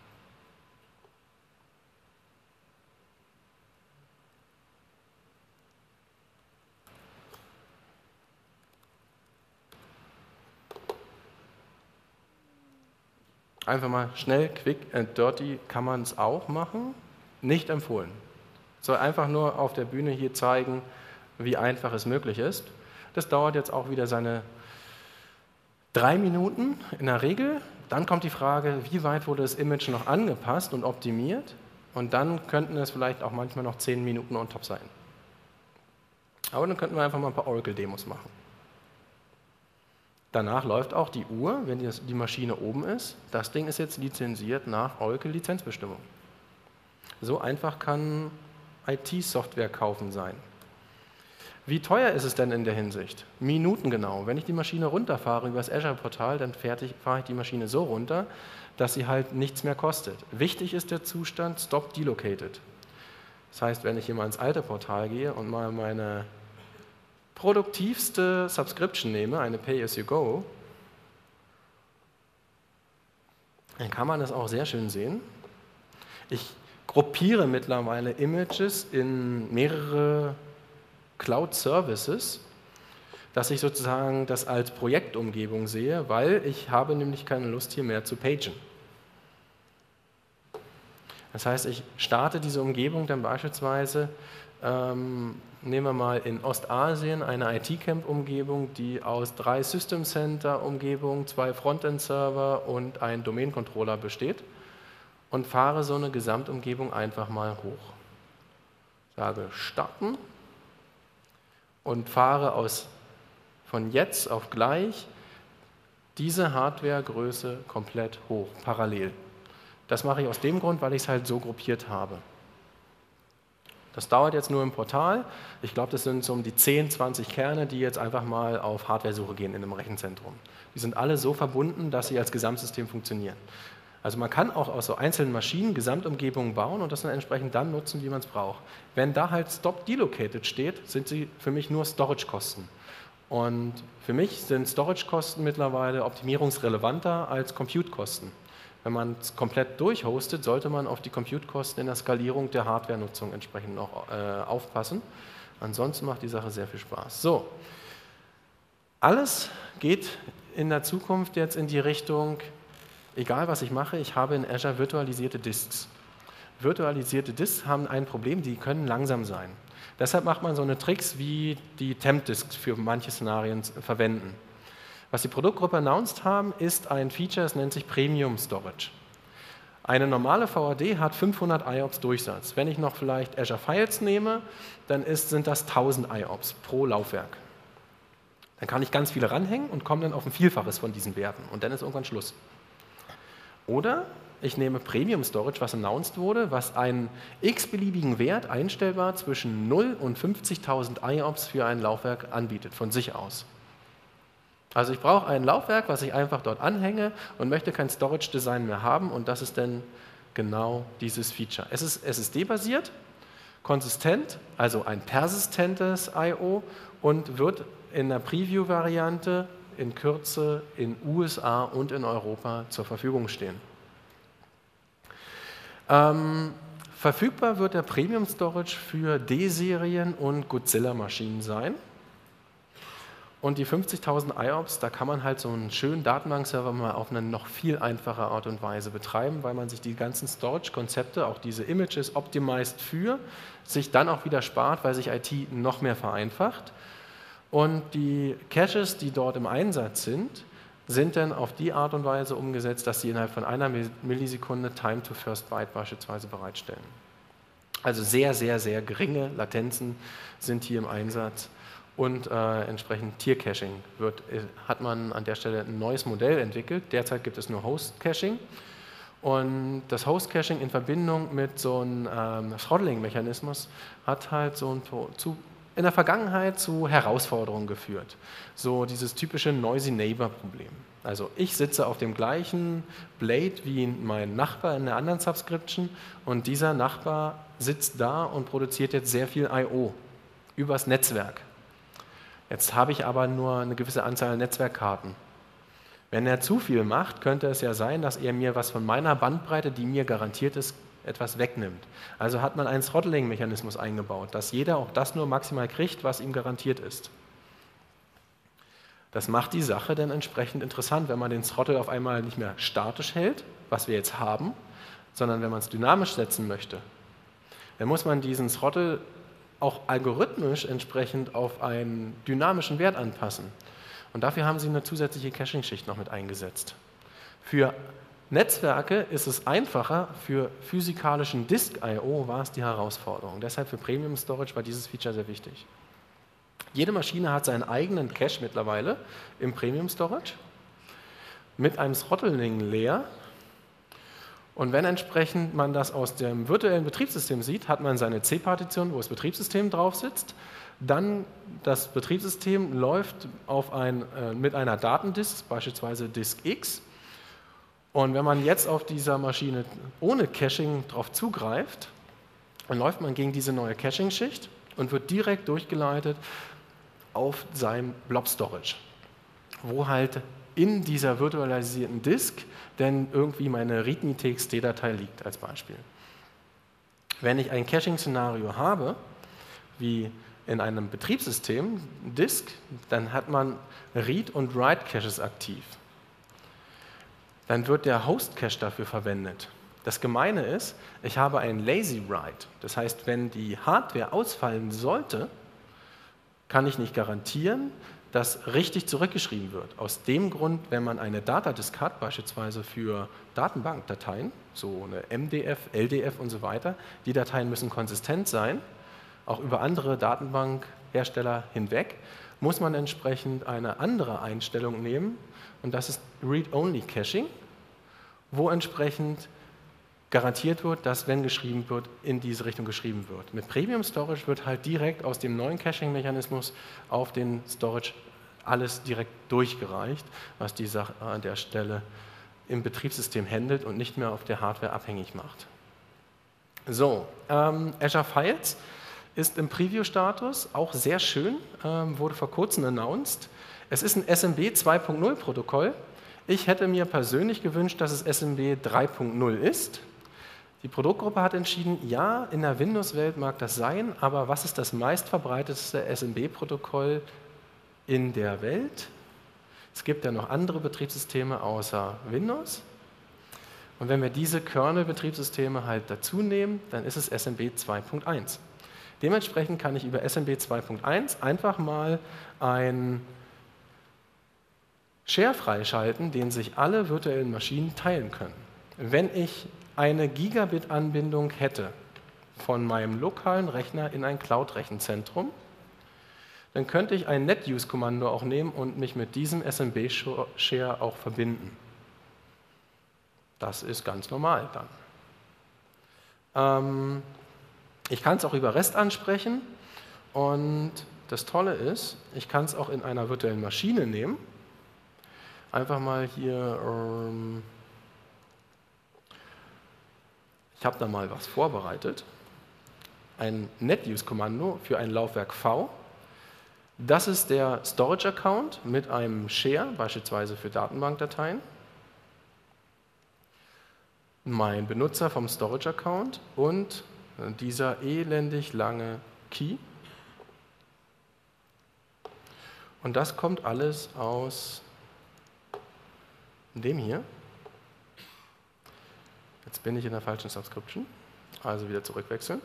Einfach mal schnell, quick and dirty kann man es auch machen, nicht empfohlen. Soll einfach nur auf der Bühne hier zeigen, wie einfach es möglich ist. Das dauert jetzt auch wieder seine 3 Minuten in der Regel. Dann kommt die Frage, wie weit wurde das Image noch angepasst und optimiert? Und dann könnten es vielleicht auch manchmal noch 10 Minuten on top sein. Aber dann könnten wir einfach mal ein paar Oracle-Demos machen. Danach läuft auch die Uhr, wenn die Maschine oben ist. Das Ding ist jetzt lizenziert nach Oracle-Lizenzbestimmung. So einfach kann IT-Software kaufen sein. Wie teuer ist es denn in der Hinsicht? Minutengenau. Wenn ich die Maschine runterfahre über das Azure-Portal, dann fahre ich die Maschine so runter, dass sie halt nichts mehr kostet. Wichtig ist der Zustand Stop Delocated. Das heißt, wenn ich hier mal ins alte Portal gehe und mal meine produktivste Subscription nehme, eine Pay-as-you-go, dann kann man das auch sehr schön sehen. Ich gruppiere mittlerweile Images in mehrere Cloud-Services, dass ich sozusagen das als Projektumgebung sehe, weil ich habe nämlich keine Lust, hier mehr zu pagen. Das heißt, ich starte diese Umgebung dann beispielsweise, nehmen wir mal in Ostasien eine IT-Camp-Umgebung, die aus 3 System Center-Umgebungen, 2 Frontend-Server und einem Domain-Controller besteht und fahre so eine Gesamtumgebung einfach mal hoch. Sage starten und fahre von jetzt auf gleich diese Hardwaregröße komplett hoch, parallel. Das mache ich aus dem Grund, weil ich es halt so gruppiert habe. Das dauert jetzt nur im Portal. Ich glaube, das sind so um die 10, 20 Kerne, die jetzt einfach mal auf Hardware-Suche gehen in einem Rechenzentrum. Die sind alle so verbunden, dass sie als Gesamtsystem funktionieren. Also man kann auch aus so einzelnen Maschinen Gesamtumgebungen bauen und das dann entsprechend dann nutzen, wie man es braucht. Wenn da halt Stop Delocated steht, sind sie für mich nur Storage-Kosten. Und für mich sind Storage-Kosten mittlerweile optimierungsrelevanter als Compute-Kosten. Wenn man es komplett durchhostet, sollte man auf die Compute-Kosten in der Skalierung der Hardware-Nutzung entsprechend noch aufpassen. Ansonsten macht die Sache sehr viel Spaß. So, alles geht in der Zukunft jetzt in die Richtung, egal was ich mache, ich habe in Azure virtualisierte Disks. Virtualisierte Disks haben ein Problem, die können langsam sein. Deshalb macht man so eine Tricks wie die Temp-Disks für manche Szenarien verwenden. Was die Produktgruppe announced haben, ist ein Feature, das nennt sich Premium Storage. Eine normale VAD hat 500 IOPS Durchsatz. Wenn ich noch vielleicht Azure Files nehme, dann sind das 1000 IOPS pro Laufwerk. Dann kann ich ganz viele ranhängen und komme dann auf ein Vielfaches von diesen Werten und dann ist irgendwann Schluss. Oder ich nehme Premium Storage, was announced wurde, was einen x-beliebigen Wert einstellbar zwischen 0 und 50.000 IOPS für ein Laufwerk anbietet, von sich aus. Also ich brauche ein Laufwerk, was ich einfach dort anhänge und möchte kein Storage-Design mehr haben und das ist dann genau dieses Feature. Es ist SSD-basiert, konsistent, also ein persistentes I/O und wird in der Preview-Variante in Kürze in USA und in Europa zur Verfügung stehen. Verfügbar wird der Premium Storage für D-Serien und Godzilla-Maschinen sein. Und die 50.000 IOPS, da kann man halt so einen schönen Datenbankserver mal auf eine noch viel einfache Art und Weise betreiben, weil man sich die ganzen Storage-Konzepte, auch diese Images optimized für, sich dann auch wieder spart, weil sich IT noch mehr vereinfacht. Und die Caches, die dort im Einsatz sind dann auf die Art und Weise umgesetzt, dass sie innerhalb von einer Millisekunde Time to First Byte beispielsweise bereitstellen. Also sehr, sehr, sehr geringe Latenzen sind hier im Einsatz. Und entsprechend Tier-Caching hat man an der Stelle ein neues Modell entwickelt. Derzeit gibt es nur Host-Caching. Und das Host-Caching in Verbindung mit so einem Throttling-Mechanismus hat halt in der Vergangenheit zu Herausforderungen geführt. So dieses typische Noisy Neighbor-Problem. Also ich sitze auf dem gleichen Blade wie mein Nachbar in der anderen Subscription und dieser Nachbar sitzt da und produziert jetzt sehr viel I/O übers Netzwerk. Jetzt habe ich aber nur eine gewisse Anzahl an Netzwerkkarten. Wenn er zu viel macht, könnte es ja sein, dass er mir was von meiner Bandbreite, die mir garantiert ist, etwas wegnimmt. Also hat man einen Throttling-Mechanismus eingebaut, dass jeder auch das nur maximal kriegt, was ihm garantiert ist. Das macht die Sache dann entsprechend interessant, wenn man den Throttle auf einmal nicht mehr statisch hält, was wir jetzt haben, sondern wenn man es dynamisch setzen möchte. Dann muss man diesen Throttle auch algorithmisch entsprechend auf einen dynamischen Wert anpassen. Und dafür haben sie eine zusätzliche Caching-Schicht noch mit eingesetzt. Für Netzwerke ist es einfacher, für physikalischen Disk-I/O war es die Herausforderung. Deshalb für Premium Storage war dieses Feature sehr wichtig. Jede Maschine hat seinen eigenen Cache mittlerweile im Premium Storage mit einem Throttling-Layer. Und wenn entsprechend man das aus dem virtuellen Betriebssystem sieht, hat man seine C-Partition, wo das Betriebssystem drauf sitzt. Dann das Betriebssystem läuft mit einer Datendisk, beispielsweise Disk X. Und wenn man jetzt auf dieser Maschine ohne Caching drauf zugreift, dann läuft man gegen diese neue Caching-Schicht und wird direkt durchgeleitet auf sein Blob-Storage, wo halt in dieser virtualisierten Disk denn irgendwie meine README-TXT-Datei liegt als Beispiel. Wenn ich ein Caching-Szenario habe, wie in einem Betriebssystem, Disk, dann hat man Read- und Write-Caches aktiv. Dann wird der Host-Cache dafür verwendet. Das Gemeine ist, ich habe ein Lazy Write. Das heißt, wenn die Hardware ausfallen sollte, kann ich nicht garantieren, dass richtig zurückgeschrieben wird. Aus dem Grund, wenn man eine Datadisk hat, beispielsweise für Datenbankdateien, so eine MDF, LDF und so weiter, die Dateien müssen konsistent sein, auch über andere Datenbankhersteller hinweg, muss man entsprechend eine andere Einstellung nehmen, und das ist Read-Only-Caching, wo entsprechend garantiert wird, dass, wenn geschrieben wird, in diese Richtung geschrieben wird. Mit Premium Storage wird halt direkt aus dem neuen Caching-Mechanismus auf den Storage alles direkt durchgereicht, was die Sache an der Stelle im Betriebssystem handelt und nicht mehr auf der Hardware abhängig macht. So, Azure Files ist im Preview-Status, auch sehr schön, wurde vor kurzem announced. Es ist ein SMB 2.0 Protokoll. Ich hätte mir persönlich gewünscht, dass es SMB 3.0 ist. Die Produktgruppe hat entschieden, ja, in der Windows-Welt mag das sein, aber was ist das meistverbreitetste SMB-Protokoll in der Welt? Es gibt ja noch andere Betriebssysteme außer Windows. Und wenn wir diese Kernel-Betriebssysteme halt dazu nehmen, dann ist es SMB 2.1. Dementsprechend kann ich über SMB 2.1 einfach mal ein Share freischalten, den sich alle virtuellen Maschinen teilen können. Wenn ich eine Gigabit-Anbindung hätte von meinem lokalen Rechner in ein Cloud-Rechenzentrum, dann könnte ich ein NetUse-Kommando auch nehmen und mich mit diesem SMB-Share auch verbinden. Das ist ganz normal dann. Ich kann es auch über REST ansprechen, und das Tolle ist, ich kann es auch in einer virtuellen Maschine nehmen. Einfach mal hier, ich habe da mal was vorbereitet, ein NetUse-Kommando für ein Laufwerk V. Das ist der Storage-Account mit einem Share, beispielsweise für Datenbankdateien. Mein Benutzer vom Storage-Account und dieser elendig lange Key. Und das kommt alles aus dem hier. Jetzt bin ich in der falschen Subscription, also wieder zurückwechseln.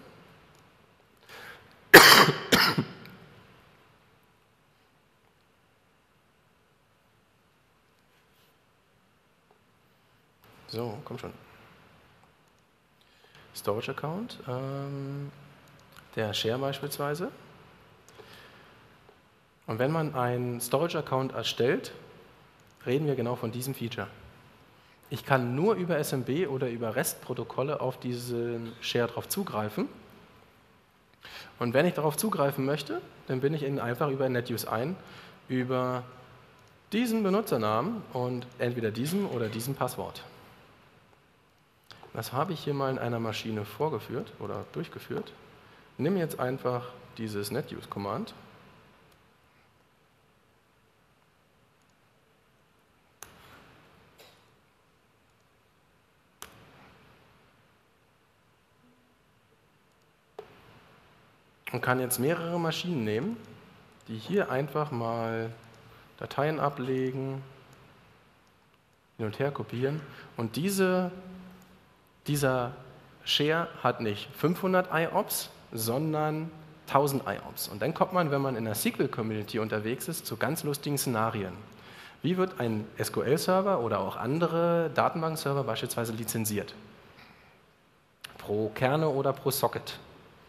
So, komm schon. Storage Account, der Share beispielsweise. Und wenn man einen Storage Account erstellt, reden wir genau von diesem Feature. Ich kann nur über SMB oder über REST-Protokolle auf diesen Share drauf zugreifen. Und wenn ich darauf zugreifen möchte, dann bin ich einfach über NetUse ein, über diesen Benutzernamen und entweder diesem oder diesem Passwort. Das habe ich hier mal in einer Maschine vorgeführt oder durchgeführt. Nimm jetzt einfach dieses NetUse-Command. Und kann jetzt mehrere Maschinen nehmen, die hier einfach mal Dateien ablegen, hin und her kopieren. Und dieser Share hat nicht 500 IOPS, sondern 1000 IOPS. Und dann kommt man, wenn man in der SQL-Community unterwegs ist, zu ganz lustigen Szenarien. Wie wird ein SQL-Server oder auch andere Datenbank-Server beispielsweise lizenziert? Pro Kerne oder pro Socket?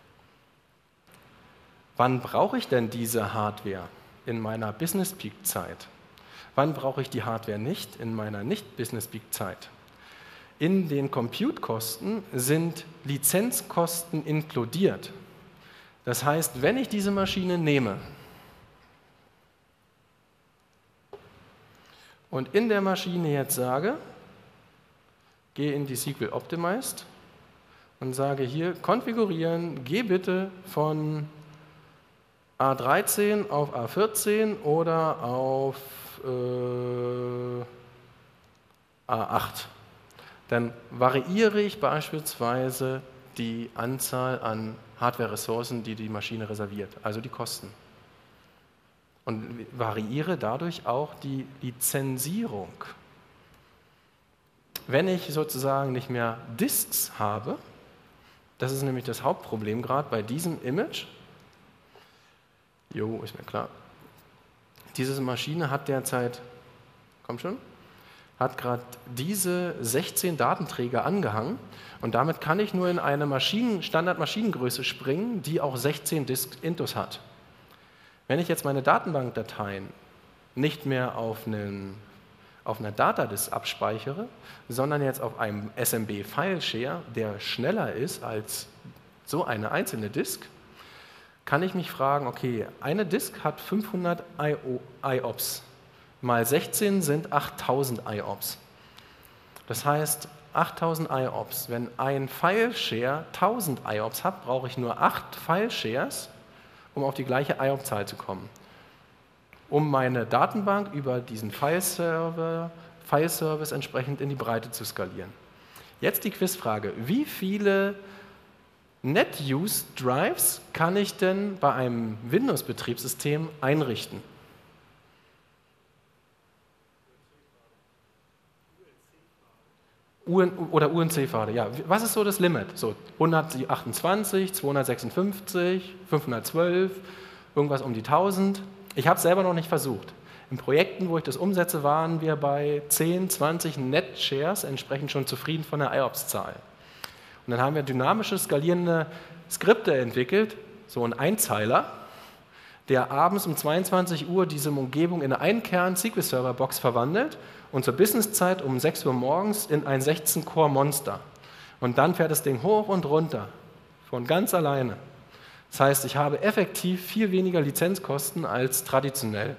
Wann brauche ich denn diese Hardware? In meiner Business-Peak-Zeit. Wann brauche ich die Hardware nicht? In meiner Nicht-Business-Peak-Zeit. In den Compute-Kosten sind Lizenzkosten inkludiert. Das heißt, wenn ich diese Maschine nehme und in der Maschine jetzt sage, gehe in die SQL Optimized und sage hier, konfigurieren, geh bitte von A13 auf A14 oder auf A8. Dann variiere ich beispielsweise die Anzahl an Hardware-Ressourcen, die die Maschine reserviert, also die Kosten. Und variiere dadurch auch die Lizenzierung. Wenn ich sozusagen nicht mehr Disks habe, das ist nämlich das Hauptproblem gerade bei diesem Image. Jo, ist mir klar. Diese Maschine hat derzeit, komm schon, hat gerade diese 16 Datenträger angehangen und damit kann ich nur in eine Standard-Maschinengröße springen, die auch 16 Disk-Intos hat. Wenn ich jetzt meine Datenbankdateien nicht mehr auf einer Datadisk abspeichere, sondern jetzt auf einem SMB-File-Share, der schneller ist als so eine einzelne Disk, kann ich mich fragen, okay, eine Disk hat 500 IOPS, mal 16 sind 8000 IOPS. Das heißt, 8000 IOPS, wenn ein File-Share 1000 IOPS hat, brauche ich nur 8 File-Shares, um auf die gleiche IOP-Zahl zu kommen. Um meine Datenbank über diesen File-Service entsprechend in die Breite zu skalieren. Jetzt die Quizfrage, wie viele Net-Use-Drives kann ich denn bei einem Windows-Betriebssystem einrichten? Oder UNC-Pfade, ja. Was ist so das Limit? So 128, 256, 512, irgendwas um die 1000. Ich habe es selber noch nicht versucht. In Projekten, wo ich das umsetze, waren wir bei 10, 20 Net-Shares entsprechend schon zufrieden von der IOPS-Zahl. Und dann haben wir dynamische, skalierende Skripte entwickelt, so ein Einzeiler, der abends um 22 Uhr diese Umgebung in eine Ein-Kern-SQL-Server-Box verwandelt und zur Businesszeit um 6 Uhr morgens in ein 16-Core-Monster. Und dann fährt das Ding hoch und runter, von ganz alleine. Das heißt, ich habe effektiv viel weniger Lizenzkosten als traditionell.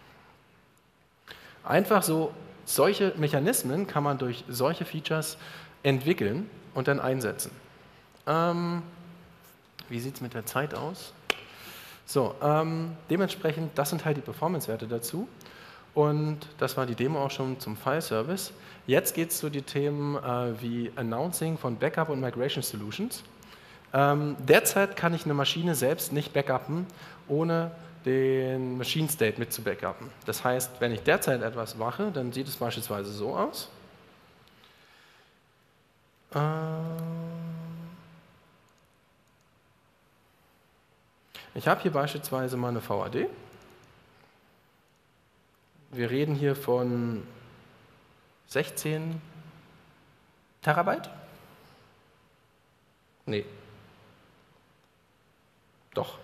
Einfach so, solche Mechanismen kann man durch solche Features entwickeln und dann einsetzen. Wie sieht es mit der Zeit aus? So, dementsprechend, das sind halt die Performance-Werte dazu. Und das war die Demo auch schon zum File-Service. Jetzt geht es zu den Themen wie Announcing von Backup und Migration Solutions. Derzeit kann ich eine Maschine selbst nicht backuppen, ohne den Machine State mit zu backuppen. Das heißt, wenn ich derzeit etwas mache, dann sieht es beispielsweise so aus. Ich habe hier beispielsweise mal eine VAD. Wir reden hier von 16 Terabyte? Nee. Doch.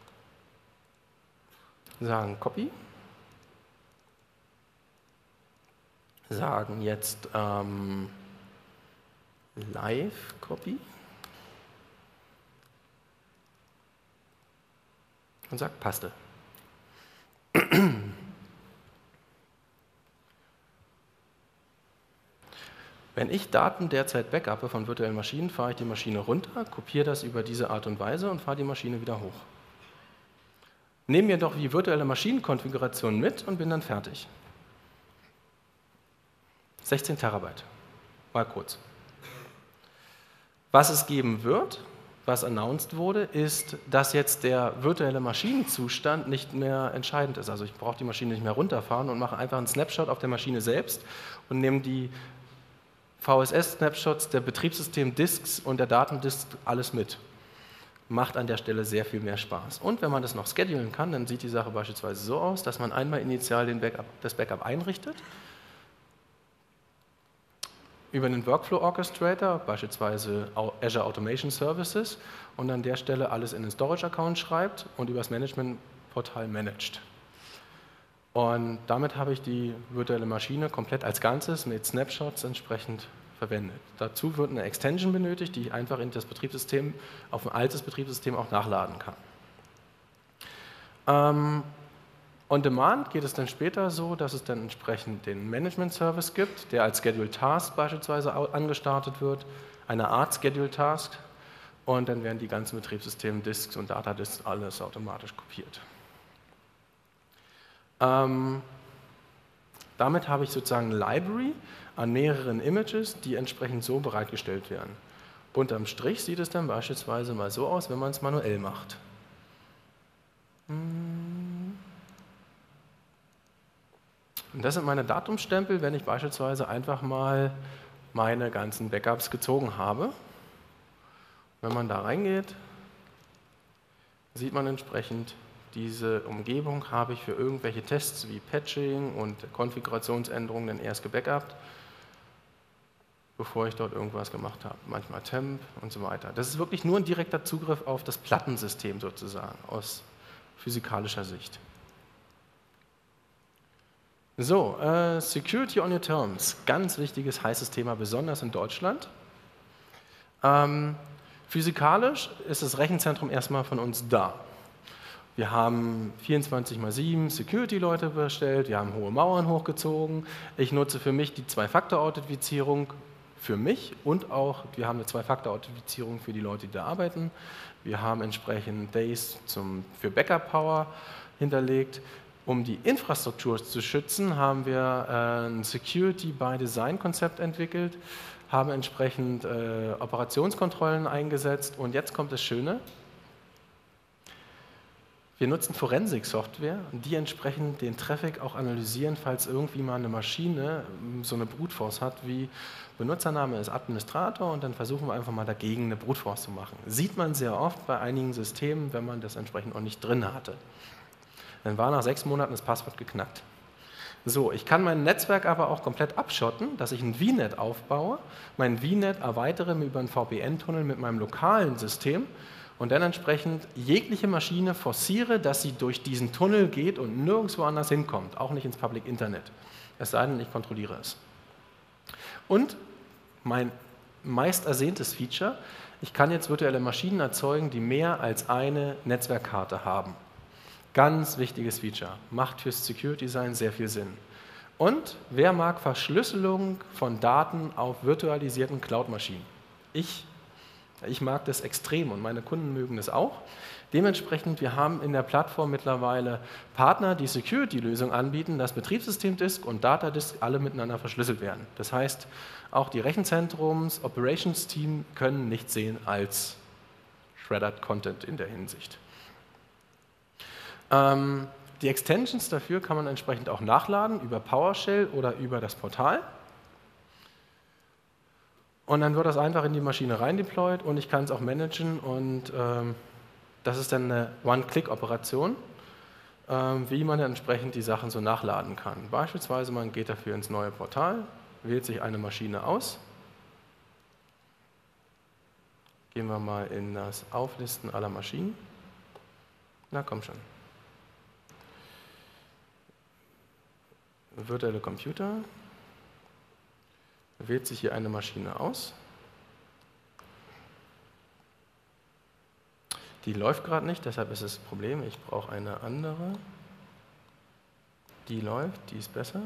Sagen Copy. Sagen jetzt Live Copy. Und sagt Paste. Wenn ich Daten derzeit backuppe von virtuellen Maschinen, fahre ich die Maschine runter, kopiere das über diese Art und Weise und fahre die Maschine wieder hoch. Nehme mir doch die virtuelle Maschinenkonfiguration mit und bin dann fertig. 16 Terabyte, mal kurz. Was es geben wird, was announced wurde, ist, dass jetzt der virtuelle Maschinenzustand nicht mehr entscheidend ist. Also ich brauche die Maschine nicht mehr runterfahren und mache einfach einen Snapshot auf der Maschine selbst und nehme die VSS-Snapshots der Betriebssystem-Disks und der Datendisks alles mit. Macht an der Stelle sehr viel mehr Spaß. Und wenn man das noch schedulen kann, dann sieht die Sache beispielsweise so aus, dass man einmal initial das Backup einrichtet, über einen Workflow Orchestrator, beispielsweise Azure Automation Services, und an der Stelle alles in den Storage-Account schreibt und über das Management-Portal managt. Und damit habe ich die virtuelle Maschine komplett als Ganzes mit Snapshots entsprechend verwendet. Dazu wird eine Extension benötigt, die ich einfach in das Betriebssystem, auf ein altes Betriebssystem auch nachladen kann. On Demand geht es dann später so, dass es dann entsprechend den Management-Service gibt, der als Scheduled Task beispielsweise angestartet wird, eine Art Scheduled Task, und dann werden die ganzen Betriebssystem-Disks und Datadisks alles automatisch kopiert. Damit habe ich sozusagen eine Library an mehreren Images, die entsprechend so bereitgestellt werden. Unterm Strich sieht es dann beispielsweise mal so aus, wenn man es manuell macht. Und das sind meine Datumstempel, wenn ich beispielsweise einfach mal meine ganzen Backups gezogen habe. Wenn man da reingeht, sieht man entsprechend, diese Umgebung habe ich für irgendwelche Tests wie Patching und Konfigurationsänderungen dann erst gebackupt, bevor ich dort irgendwas gemacht habe. Manchmal Temp und so weiter. Das ist wirklich nur ein direkter Zugriff auf das Plattensystem sozusagen, aus physikalischer Sicht. So, Security on your terms, ganz wichtiges, heißes Thema, besonders in Deutschland. Physikalisch ist das Rechenzentrum erstmal von uns da. Wir haben 24x7 Security-Leute bestellt, wir haben hohe Mauern hochgezogen. Ich nutze für mich die Zwei-Faktor-Authentifizierung für mich und auch, wir haben eine Zwei-Faktor-Authentifizierung für die Leute, die da arbeiten. Wir haben entsprechend Days für Backup-Power hinterlegt. Um die Infrastruktur zu schützen, haben wir ein Security-by-Design-Konzept entwickelt, haben entsprechend Operationskontrollen eingesetzt und jetzt kommt das Schöne. Wir nutzen Forensik-Software, die entsprechend den Traffic auch analysieren, falls irgendwie mal eine Maschine so eine Brute Force hat, wie Benutzername ist Administrator und dann versuchen wir einfach mal dagegen eine Brute Force zu machen. Sieht man sehr oft bei einigen Systemen, wenn man das entsprechend auch nicht drin hatte. Dann war nach 6 Monaten das Passwort geknackt. So, ich kann mein Netzwerk aber auch komplett abschotten, dass ich ein VNet aufbaue, mein VNet erweitere über einen VPN-Tunnel mit meinem lokalen System und dann entsprechend jegliche Maschine forciere, dass sie durch diesen Tunnel geht und nirgendwo anders hinkommt, auch nicht ins Public Internet, es sei denn, ich kontrolliere es. Und mein meist ersehntes Feature, ich kann jetzt virtuelle Maschinen erzeugen, die mehr als eine Netzwerkkarte haben. Ganz wichtiges Feature, macht fürs Security-Design sehr viel Sinn. Und wer mag Verschlüsselung von Daten auf virtualisierten Cloud-Maschinen? Ich mag das extrem und meine Kunden mögen das auch. Dementsprechend, wir haben in der Plattform mittlerweile Partner, die Security-Lösungen anbieten, dass Betriebssystemdisk und Datadisk alle miteinander verschlüsselt werden. Das heißt, auch die Rechenzentrums-, Operations-Team können nichts sehen als Shredded Content in der Hinsicht. Die Extensions dafür kann man entsprechend auch nachladen über PowerShell oder über das Portal. Und dann wird das einfach in die Maschine rein deployed und ich kann es auch managen und das ist dann eine One-Click-Operation, wie man dann entsprechend die Sachen so nachladen kann. Beispielsweise man geht dafür ins neue Portal, wählt sich eine Maschine aus. Gehen wir mal in das Auflisten aller Maschinen. Na komm schon. Virtuelle Computer, wählt sich hier eine Maschine aus. Die läuft gerade nicht, deshalb ist das Problem, ich brauche eine andere. Die läuft, die ist besser.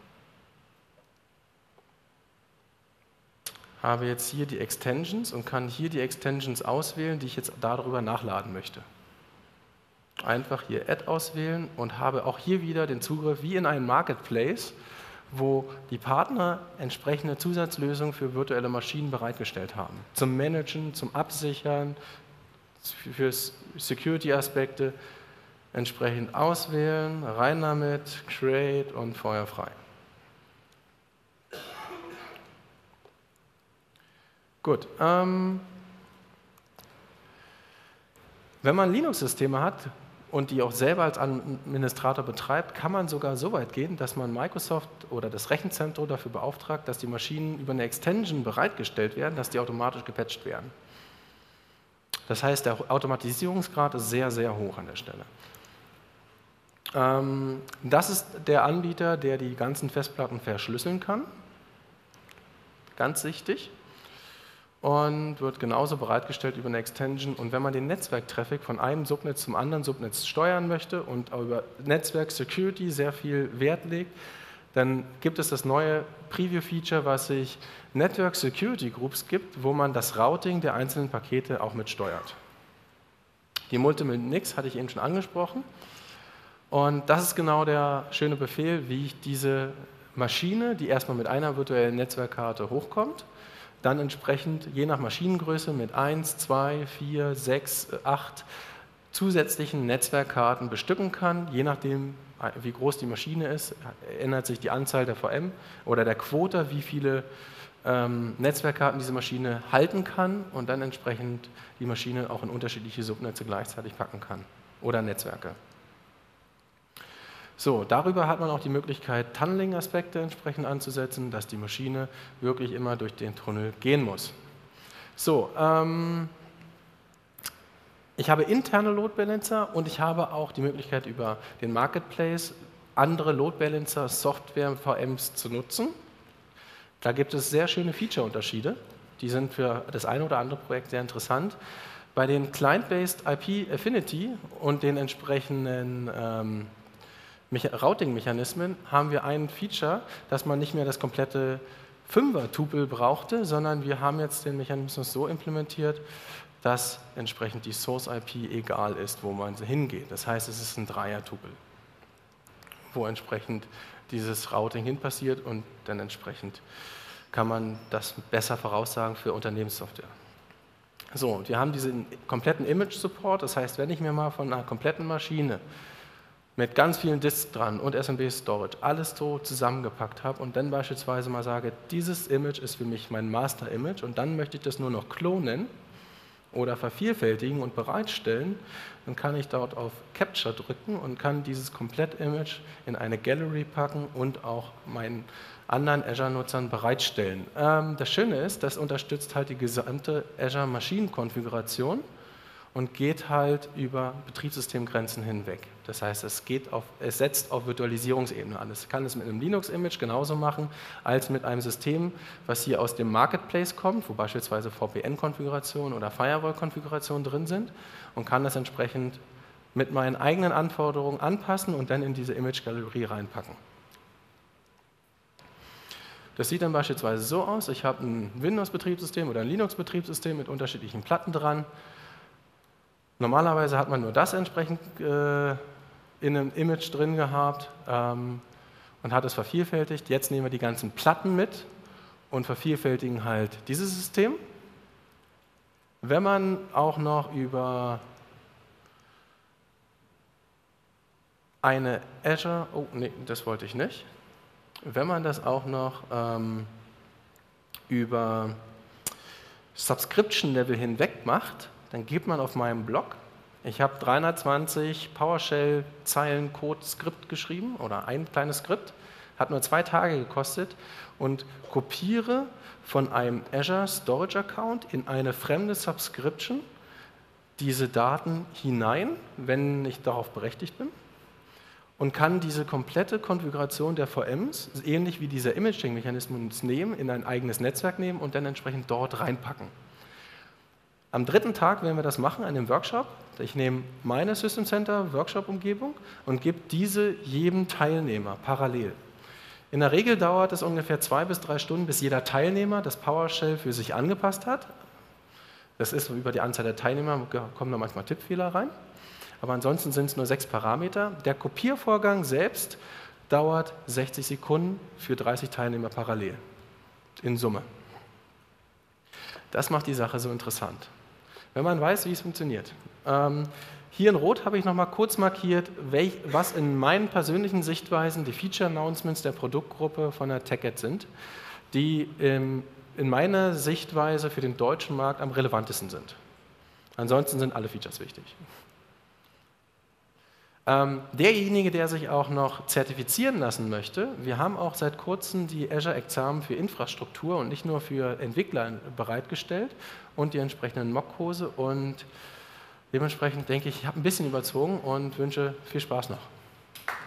Habe jetzt hier die Extensions und kann hier die Extensions auswählen, die ich jetzt darüber nachladen möchte. Einfach hier Add auswählen und habe auch hier wieder den Zugriff wie in einem Marketplace, wo die Partner entsprechende Zusatzlösungen für virtuelle Maschinen bereitgestellt haben. Zum Managen, zum Absichern, für Security-Aspekte entsprechend auswählen, rein damit, Create und feuerfrei. Gut. Wenn man Linux-Systeme hat und die auch selber als Administrator betreibt, kann man sogar so weit gehen, dass man Microsoft oder das Rechenzentrum dafür beauftragt, dass die Maschinen über eine Extension bereitgestellt werden, dass die automatisch gepatcht werden. Das heißt, der Automatisierungsgrad ist sehr, sehr hoch an der Stelle. Das ist der Anbieter, der die ganzen Festplatten verschlüsseln kann. Ganz wichtig. Und wird genauso bereitgestellt über eine Extension. Und wenn man den Netzwerktraffic von einem Subnetz zum anderen Subnetz steuern möchte und auch über Netzwerk Security sehr viel Wert legt, dann gibt es das neue Preview-Feature, was sich Network Security Groups gibt, wo man das Routing der einzelnen Pakete auch mitsteuert. Die Multimil-Nix hatte ich eben schon angesprochen. Und das ist genau der schöne Befehl, wie ich diese Maschine, die erstmal mit einer virtuellen Netzwerkkarte hochkommt, dann entsprechend je nach Maschinengröße mit 1, 2, 4, 6, 8 zusätzlichen Netzwerkkarten bestücken kann. Je nachdem, wie groß die Maschine ist, ändert sich die Anzahl der VM oder der Quota, wie viele Netzwerkkarten diese Maschine halten kann und dann entsprechend die Maschine auch in unterschiedliche Subnetze gleichzeitig packen kann oder Netzwerke. So, darüber hat man auch die Möglichkeit, Tunneling-Aspekte entsprechend anzusetzen, dass die Maschine wirklich immer durch den Tunnel gehen muss. So, Ich habe interne Load Balancer und ich habe auch die Möglichkeit, über den Marketplace andere Load Balancer, Software, VMs zu nutzen. Da gibt es sehr schöne Feature-Unterschiede. Die sind für das eine oder andere Projekt sehr interessant. Bei den Client-Based IP Affinity und den entsprechenden Routing-Mechanismen haben wir ein Feature, dass man nicht mehr das komplette 5er-Tupel brauchte, sondern wir haben jetzt den Mechanismus so implementiert, dass entsprechend die Source-IP egal ist, wo man hingeht. Das heißt, es ist ein 3er-Tupel, wo entsprechend dieses Routing hin passiert und dann entsprechend kann man das besser voraussagen für Unternehmenssoftware. So, wir haben diesen kompletten Image-Support, das heißt, wenn ich mir mal von einer kompletten Maschine mit ganz vielen Disks dran und SMB-Storage alles so zusammengepackt habe und dann beispielsweise mal sage, dieses Image ist für mich mein Master-Image und dann möchte ich das nur noch klonen oder vervielfältigen und bereitstellen, dann kann ich dort auf Capture drücken und kann dieses Komplett-Image in eine Gallery packen und auch meinen anderen Azure-Nutzern bereitstellen. Das Schöne ist, das unterstützt halt die gesamte Azure-Maschinenkonfiguration und geht halt über Betriebssystemgrenzen hinweg. Das heißt, es setzt auf Virtualisierungsebene an. Es kann es mit einem Linux-Image genauso machen, als mit einem System, was hier aus dem Marketplace kommt, wo beispielsweise VPN-Konfigurationen oder Firewall-Konfigurationen drin sind und kann das entsprechend mit meinen eigenen Anforderungen anpassen und dann in diese Image-Galerie reinpacken. Das sieht dann beispielsweise so aus, ich habe ein Windows-Betriebssystem oder ein Linux-Betriebssystem mit unterschiedlichen Platten dran. Normalerweise hat man nur das entsprechend in einem Image drin gehabt und hat es vervielfältigt. Jetzt nehmen wir die ganzen Platten mit und vervielfältigen halt dieses System. Wenn man auch noch über eine Azure, oh nee, das wollte ich nicht. Wenn man das auch noch über Subscription-Level hinweg macht, dann geht man auf meinem Blog. Ich habe 320 PowerShell-Zeilen Code-Skript geschrieben oder ein kleines Skript, hat nur 2 Tage gekostet und kopiere von einem Azure Storage Account in eine fremde Subscription diese Daten hinein, wenn ich darauf berechtigt bin, und kann diese komplette Konfiguration der VMs, ähnlich wie dieser Imaging-Mechanismus nehmen, in ein eigenes Netzwerk nehmen und dann entsprechend dort reinpacken. Am 3. Tag werden wir das machen, an dem Workshop. Ich nehme meine System Center Workshop-Umgebung und gebe diese jedem Teilnehmer parallel. In der Regel dauert es ungefähr 2 bis 3 Stunden, bis jeder Teilnehmer das PowerShell für sich angepasst hat. Das ist über die Anzahl der Teilnehmer, kommen da manchmal Tippfehler rein. Aber ansonsten sind es nur 6 Parameter. Der Kopiervorgang selbst dauert 60 Sekunden für 30 Teilnehmer parallel, in Summe. Das macht die Sache so interessant. Wenn man weiß, wie es funktioniert. Hier in Rot habe ich noch mal kurz markiert, was in meinen persönlichen Sichtweisen die Feature-Announcements der Produktgruppe von der TechEd sind, die in meiner Sichtweise für den deutschen Markt am relevantesten sind. Ansonsten sind alle Features wichtig. Derjenige, der sich auch noch zertifizieren lassen möchte, wir haben auch seit kurzem die Azure-Examen für Infrastruktur und nicht nur für Entwickler bereitgestellt und die entsprechenden Mockkurse und dementsprechend denke ich, ich habe ein bisschen überzogen und wünsche viel Spaß noch.